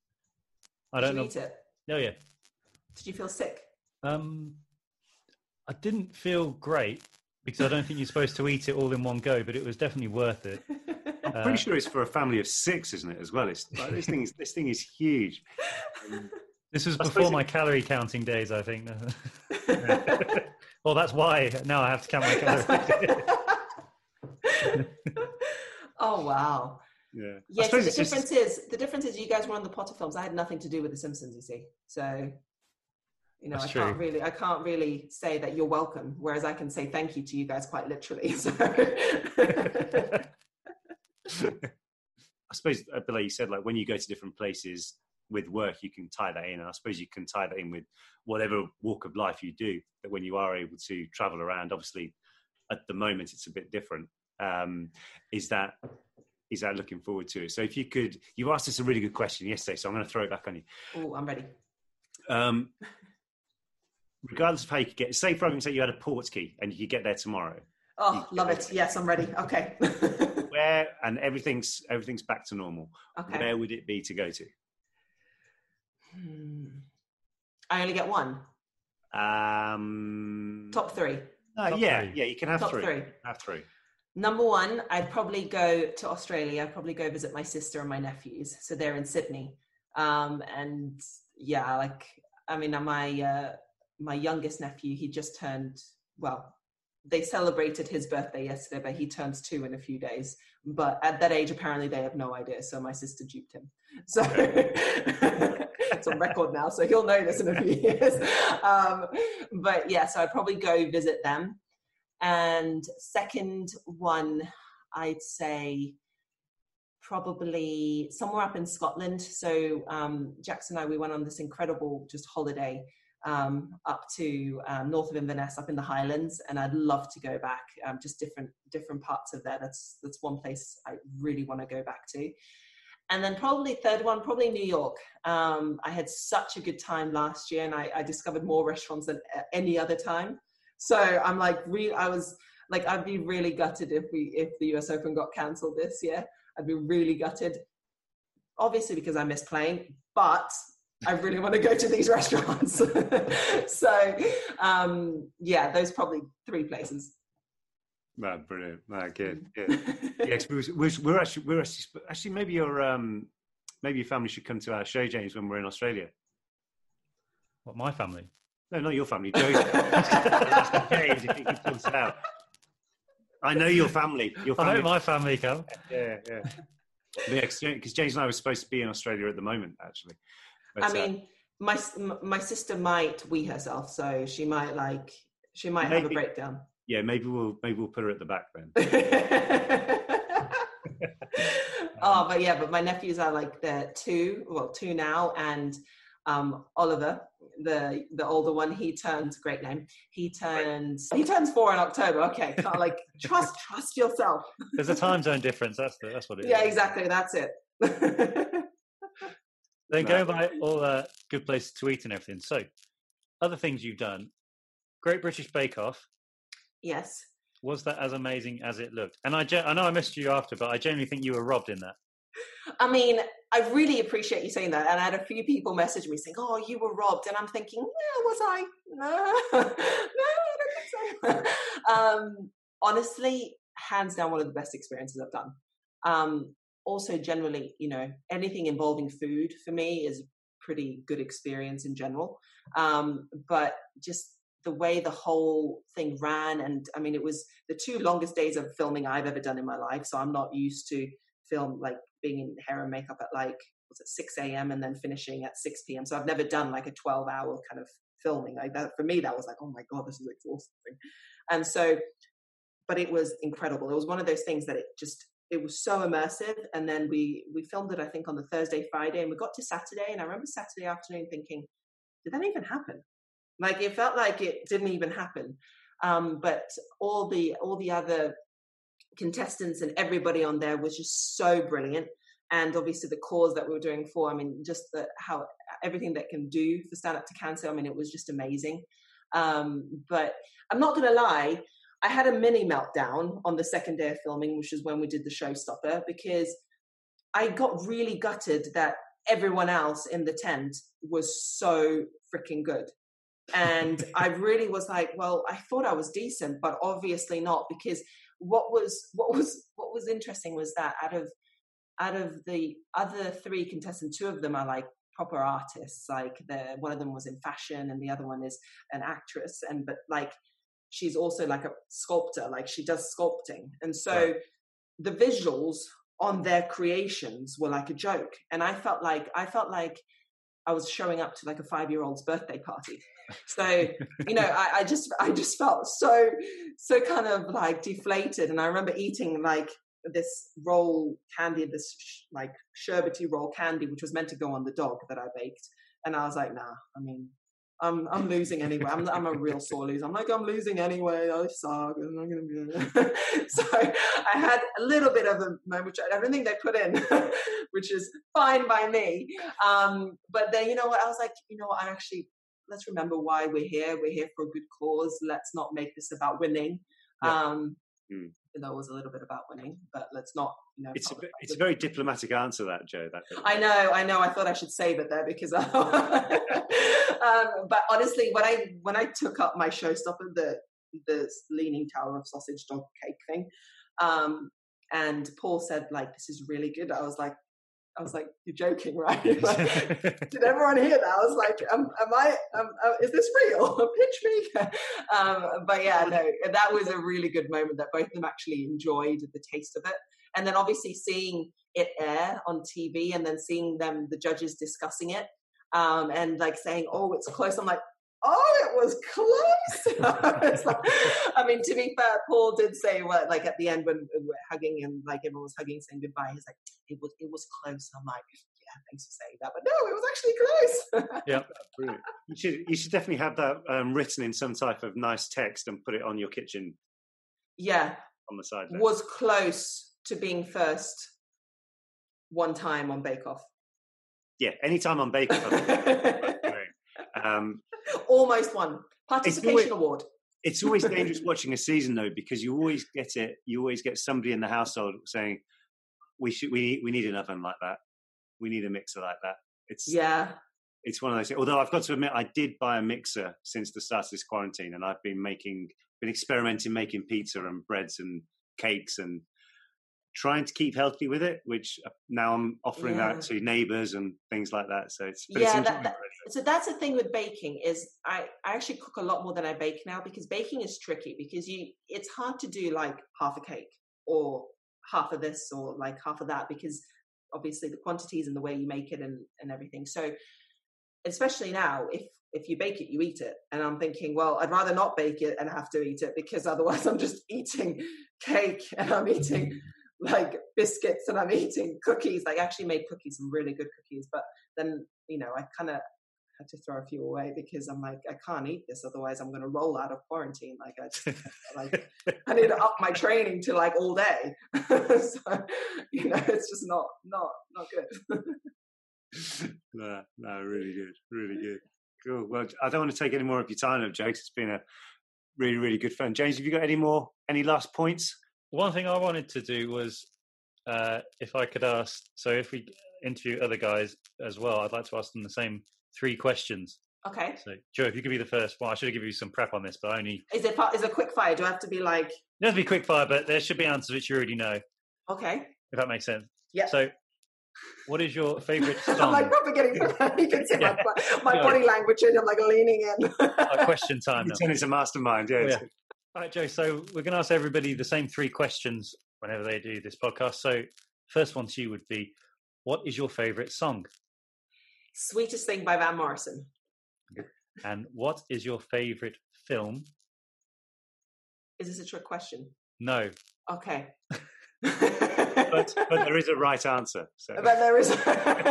S6: I don't
S7: Did you
S6: know.
S7: eat it?
S6: Oh yeah.
S7: Did you feel sick?
S6: Um, I didn't feel great because I don't think you're supposed to eat it all in one go, but it was definitely worth it.
S3: I'm
S6: Uh,
S3: pretty sure it's for a family of six, isn't it? As well, it's like, this thing is this thing is huge. Um,
S6: This was
S3: I
S6: before
S3: suppose
S6: my
S3: it-
S6: calorie counting days, I think. Well, that's why now I have to count my calories.
S7: Oh wow.
S3: yeah. I
S7: Yeah, so
S3: suppose
S7: the
S3: it's just-
S7: difference is the difference is you guys were on the Potter films. I had nothing to do with the Simpsons, you see. So you know,
S6: That's
S7: I can't
S6: true.
S7: really I can't really say that you're welcome, whereas I can say thank you to you guys quite literally. So
S3: I suppose, uh, but like you said, like when you go to different places with work, you can tie that in. And I suppose you can tie that in with whatever walk of life you do. That when you are able to travel around, obviously, at the moment it's a bit different. Um, is that is that looking forward to it? So if you could, you asked us a really good question yesterday, so I'm going to throw it back on you.
S7: oh, I'm ready.
S3: Um, regardless of how you could get, say for argument's sake, you had a port key and you could get there tomorrow.
S7: Oh, love it. Yes, I'm ready. Okay.
S3: Where and everything's everything's back to normal.
S7: Okay.
S3: Where would it be to go to?
S7: Hmm. I only get one.
S3: Um,
S7: Top three.
S3: uh,
S6: top
S3: yeah,
S6: three.
S3: yeah, you can have
S7: Top
S3: three.
S7: three.
S3: Have three.
S7: Number one, I'd probably go to Australia. I'd probably go visit my sister and my nephews. So they're in Sydney. Um, and yeah, like, I mean, my, uh, my youngest nephew, he just turned, well, they celebrated his birthday yesterday, but he turns two in a few days. But at that age, apparently they have no idea. So my sister duped him. So it's on record now. So he'll know this in a few years. Um, but yeah, so I'd probably go visit them. And second one, I'd say probably somewhere up in Scotland. So um, Jackson and I, we went on this incredible just holiday um, up to um, north of Inverness, up in the Highlands, and I'd love to go back. Um, just different different parts of there. That's that's one place I really want to go back to. And then probably third one, probably New York. Um, I had such a good time last year, and I, I discovered more restaurants than any other time. So I'm like, re- I was like, I'd be really gutted if we if the U S Open got cancelled this year. I'd be really gutted, obviously because I miss playing, but I really want to go to these restaurants. So um, yeah, those probably three places.
S3: No, brilliant. No, good. good. Yes, we're, we're, we're actually we're actually actually maybe your um maybe your family should come to our show, James, when we're in Australia.
S6: What, my family?
S3: No, not your family, Joe's. James, if you could sort it out. I know your family. Your family.
S6: I hope my family come.
S3: Yeah, yeah. Because yeah, James and I were supposed to be in Australia at the moment, actually. But,
S7: I mean, uh, my my sister might wee herself, so she might like she might maybe, have a breakdown.
S3: Yeah, maybe we'll maybe we'll put her at the back then.
S7: Oh, but yeah, but my nephews are like they're two, well, two now, and um, Oliver, the the older one, he turns great name. He turns he turns four in October. Okay, can't like trust trust yourself.
S6: There's a time zone difference. That's the, that's what it
S7: yeah,
S6: is.
S7: Yeah, exactly. That's it.
S6: Then going by all uh, good places to eat and everything. So, other things you've done. Great British Bake Off.
S7: Yes.
S6: Was that as amazing as it looked? And I, ge- I know I missed you after, but I genuinely think you were robbed in that.
S7: I mean, I really appreciate you saying that. And I had a few people message me saying, "Oh, you were robbed," and I'm thinking, "Yeah, was I? No, no, I don't think so." um, honestly, hands down, one of the best experiences I've done. Um, also, generally, you know, anything involving food for me is a pretty good experience in general. Um, but just the way the whole thing ran, and I mean, it was the two longest days of filming I've ever done in my life. So I'm not used to film like being in hair and makeup at like was it six a.m. and then finishing at six p.m. So I've never done like a twelve hour kind of filming like that. For me, that was like, oh my god, this is exhausting. And so, but it was incredible. It was one of those things that it just it was so immersive. And then we we filmed it, I think, on the Thursday, Friday, and we got to Saturday. And I remember Saturday afternoon thinking, did that even happen? Like it felt like it didn't even happen. Um, but all the all the other contestants and everybody on there was just so brilliant. And obviously the cause that we were doing for, I mean, just the, how everything that can do for Stand Up to Cancer, I mean, it was just amazing. Um, but I'm not going to lie, I had a mini meltdown on the second day of filming, which is when we did the showstopper, because I got really gutted that everyone else in the tent was so freaking good. And I really was like, well, I thought I was decent, but obviously not, because what was what was what was interesting was that out of out of the other three contestants, two of them are like proper artists. Like the one of them was in fashion, and the other one is an actress. And but like she's also like a sculptor, like she does sculpting. And so right. the visuals on their creations were like a joke. And I felt like I felt like I was showing up to like a five-year-old's birthday party. So, you know, I, I just, I just felt so, so kind of like deflated. And I remember eating like this roll candy, this sh- like sherbety roll candy, which was meant to go on the dog that I baked. And I was like, nah, I mean, I'm, I'm losing anyway. I'm, I'm a real sore loser. I'm like, I'm losing anyway. I suck. I'm not going to be. So I had a little bit of a moment, which I don't think they put in, which is fine by me. Um, but then, you know what? I was like, you know what? I actually, let's remember why we're here. We're here for a good cause. Let's not make this about winning. Yeah. Um, mm. Even though it was a little bit about winning, but let's not, you know.
S3: It's a, it's a very diplomatic answer, that, Joe. That
S7: I know, I know. I thought I should save it there because, um, but honestly, when I when I took up my showstopper, the the Leaning Tower of Sausage Dog Cake thing, um, and Paul said like, "This is really good." I was like. I was like, "You're joking, right?" Like, did everyone hear that? I was like, "Am, am I? Um, uh, is this real? Pitch me!" um, but yeah, no, that was a really good moment that both of them actually enjoyed the taste of it, and then obviously seeing it air on T V, and then seeing them, the judges discussing it, um, and like saying, "Oh, it's close." I'm like, "Oh, it was close." It's like, I mean, to be fair, Paul did say, "What?" Like at the end when we we're hugging and like everyone was hugging, saying goodbye. He's like, "It was, it was close." I'm like, "Yeah, thanks for saying that," but no, it was actually close.
S3: Yeah, brilliant. You should, you should definitely have that um, written in some type of nice text and put it on your kitchen.
S7: Yeah,
S3: on the side. There.
S7: Was close to being first one time on Bake Off.
S3: Yeah, anytime on Bake Off. um,
S7: Almost won. Participation
S3: always,
S7: award.
S3: It's always dangerous watching a season though, because you always get it. You always get somebody in the household saying, "We should. We we need an oven like that. We need a mixer like that." It's
S7: yeah.
S3: It's one of those things. Although I've got to admit, I did buy a mixer since the start of this quarantine, and I've been making, been experimenting making pizza and breads and cakes and trying to keep healthy with it, which now I'm offering
S7: Yeah.
S3: that to neighbours and things like that. So it's, but
S7: yeah,
S3: it's
S7: that, that, so that's the thing with baking is I, I actually cook a lot more than I bake now, because baking is tricky, because you it's hard to do like half a cake or half of this or like half of that, because obviously the quantities and the way you make it and, and everything. So especially now, if if you bake it, you eat it. And I'm thinking, well, I'd rather not bake it and have to eat it, because otherwise I'm just eating cake and I'm eating like biscuits and I'm eating cookies. Like I actually made cookies, some really good cookies, but then, you know, I kind of had to throw a few away because I'm like, I can't eat this, otherwise I'm going to roll out of quarantine. Like I just, like I need to up my training to like all day. So, you know, it's just not, not, not good.
S3: no, no, really good, really good. Cool. Well, I don't want to take any more of your time, though, Jokes. It's been a really, really good fun. James, have you got any more, any last points?
S6: One thing I wanted to do was, uh, if I could ask, so if we interview other guys as well, I'd like to ask them the same three questions.
S7: Okay.
S6: So, Joe, if you could be the first, well, I should have given you some prep on this, but I only...
S7: Is it, is it quick fire? Do I have to be like...
S6: It doesn't have to be quick fire, but there should be answers which you already know.
S7: Okay.
S6: If that makes sense.
S7: Yeah.
S6: So, what is your favourite song?
S7: I'm like probably getting... You can see yeah. my, my yeah. body language and I'm like leaning in.
S6: Like question time now.
S3: Turn into mastermind, yeah.
S6: Oh, yeah. All right, Joe, so we're going to ask everybody the same three questions whenever they do this podcast. So, first one to you would be, what is your favourite song?
S7: Sweetest Thing by Van Morrison.
S6: And what is your favourite film?
S7: Is this a trick question?
S6: No.
S7: Okay.
S3: but, but there is a right answer. So.
S7: But there is.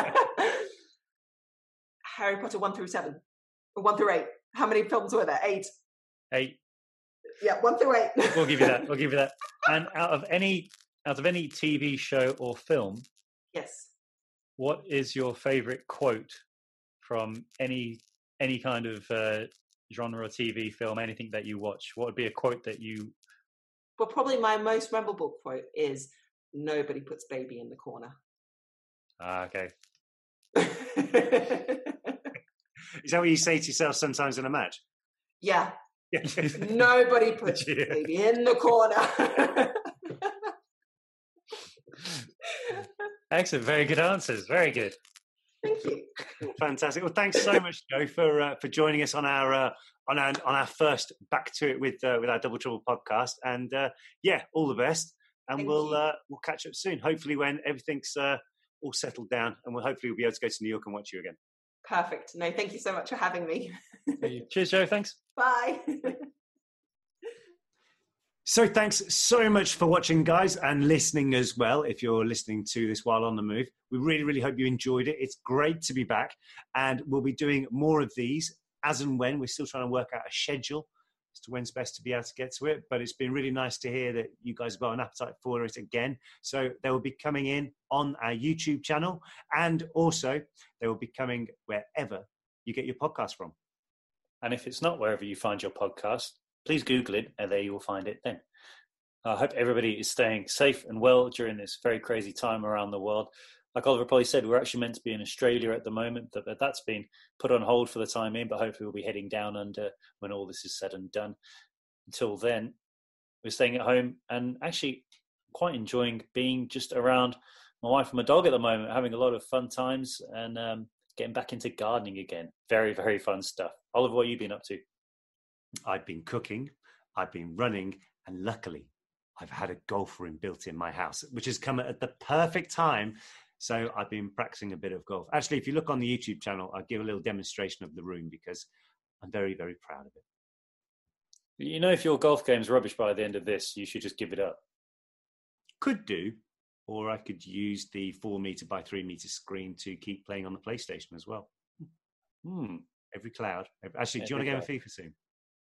S7: Harry Potter one through seven. One through eight. How many films were there? Eight.
S6: Eight.
S7: Yeah, one through eight.
S6: We'll give you that. We'll give you that. And out of any out of any T V show or film,
S7: yes,
S6: what is your favourite quote from any any kind of uh, genre or T V film, anything that you watch? What would be a quote that you...
S7: Well, probably my most memorable quote is, nobody puts baby in the corner.
S6: Ah, okay.
S3: Is that what you say to yourself sometimes in a match?
S7: Yeah. Nobody puts yeah. baby in the corner.
S6: Excellent. Very good answers. Very good.
S7: Thank you.
S3: Fantastic. Well, thanks so much, Joe, for uh, for joining us on our uh, on our on our first Back to It with uh, with our Double Trouble podcast. And uh, yeah, all the best. And
S7: Thank
S3: we'll uh, we'll catch up soon. Hopefully, when everything's uh, all settled down, and we'll hopefully we'll be able to go to New York and watch you again.
S7: Perfect. No, thank you so much for having me.
S6: Cheers, Joe. Thanks.
S7: Bye.
S3: So thanks so much for watching, guys, and listening as well, if you're listening to this while on the move. We really, really hope you enjoyed it. It's great to be back, and we'll be doing more of these as and when. We're still trying to work out a schedule as to when's best to be able to get to it, but it's been really nice to hear that you guys have got an appetite for it again. So they will be coming in on our YouTube channel, and also they will be coming wherever you get your podcast from.
S4: And if it's not wherever you find your podcast, please Google it, and there you will find it then. I hope everybody is staying safe and well during this very crazy time around the world. Like Oliver probably said, we're actually meant to be in Australia at the moment, but that's been put on hold for the time being, but hopefully we'll be heading down under when all this is said and done. Until then, we're staying at home and actually quite enjoying being just around my wife and my dog at the moment, having a lot of fun times and um, getting back into gardening again. Very, very fun stuff. Oliver, what have you been up to?
S3: I've been cooking, I've been running, and luckily I've had a golf room built in my house, which has come at the perfect time. So I've been practicing a bit of golf. Actually, if you look on the YouTube channel, I'll give a little demonstration of the room because I'm very, very proud of it.
S4: You know, if your golf game's rubbish by the end of this, you should just give it up.
S3: Could do, or I could use the four meter by three meter screen to keep playing on the PlayStation as well. Hmm. Every cloud. Actually, do you Every want to go with FIFA soon?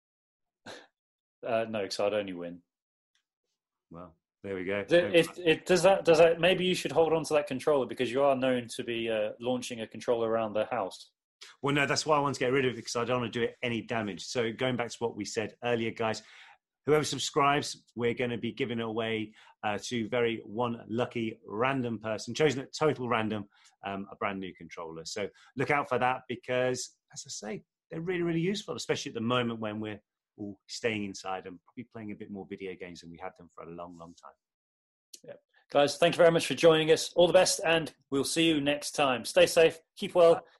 S4: Uh, no, because I'd only win.
S3: Well, there we go.
S4: If it does that, does that? Maybe you should hold on to that controller because you are known to be uh, launching a controller around the house.
S3: Well, no, that's why I want to get rid of it because I don't want to do it any damage. So going back to what we said earlier, guys, whoever subscribes, we're going to be giving it away uh, to very one lucky random person, chosen at total random, um, a brand new controller. So look out for that because, as I say, they're really, really useful, especially at the moment when we're all staying inside and probably playing a bit more video games than we had them for a long, long time.
S4: Yeah. Guys, thank you very much for joining us. All the best, and we'll see you next time. Stay safe, keep well,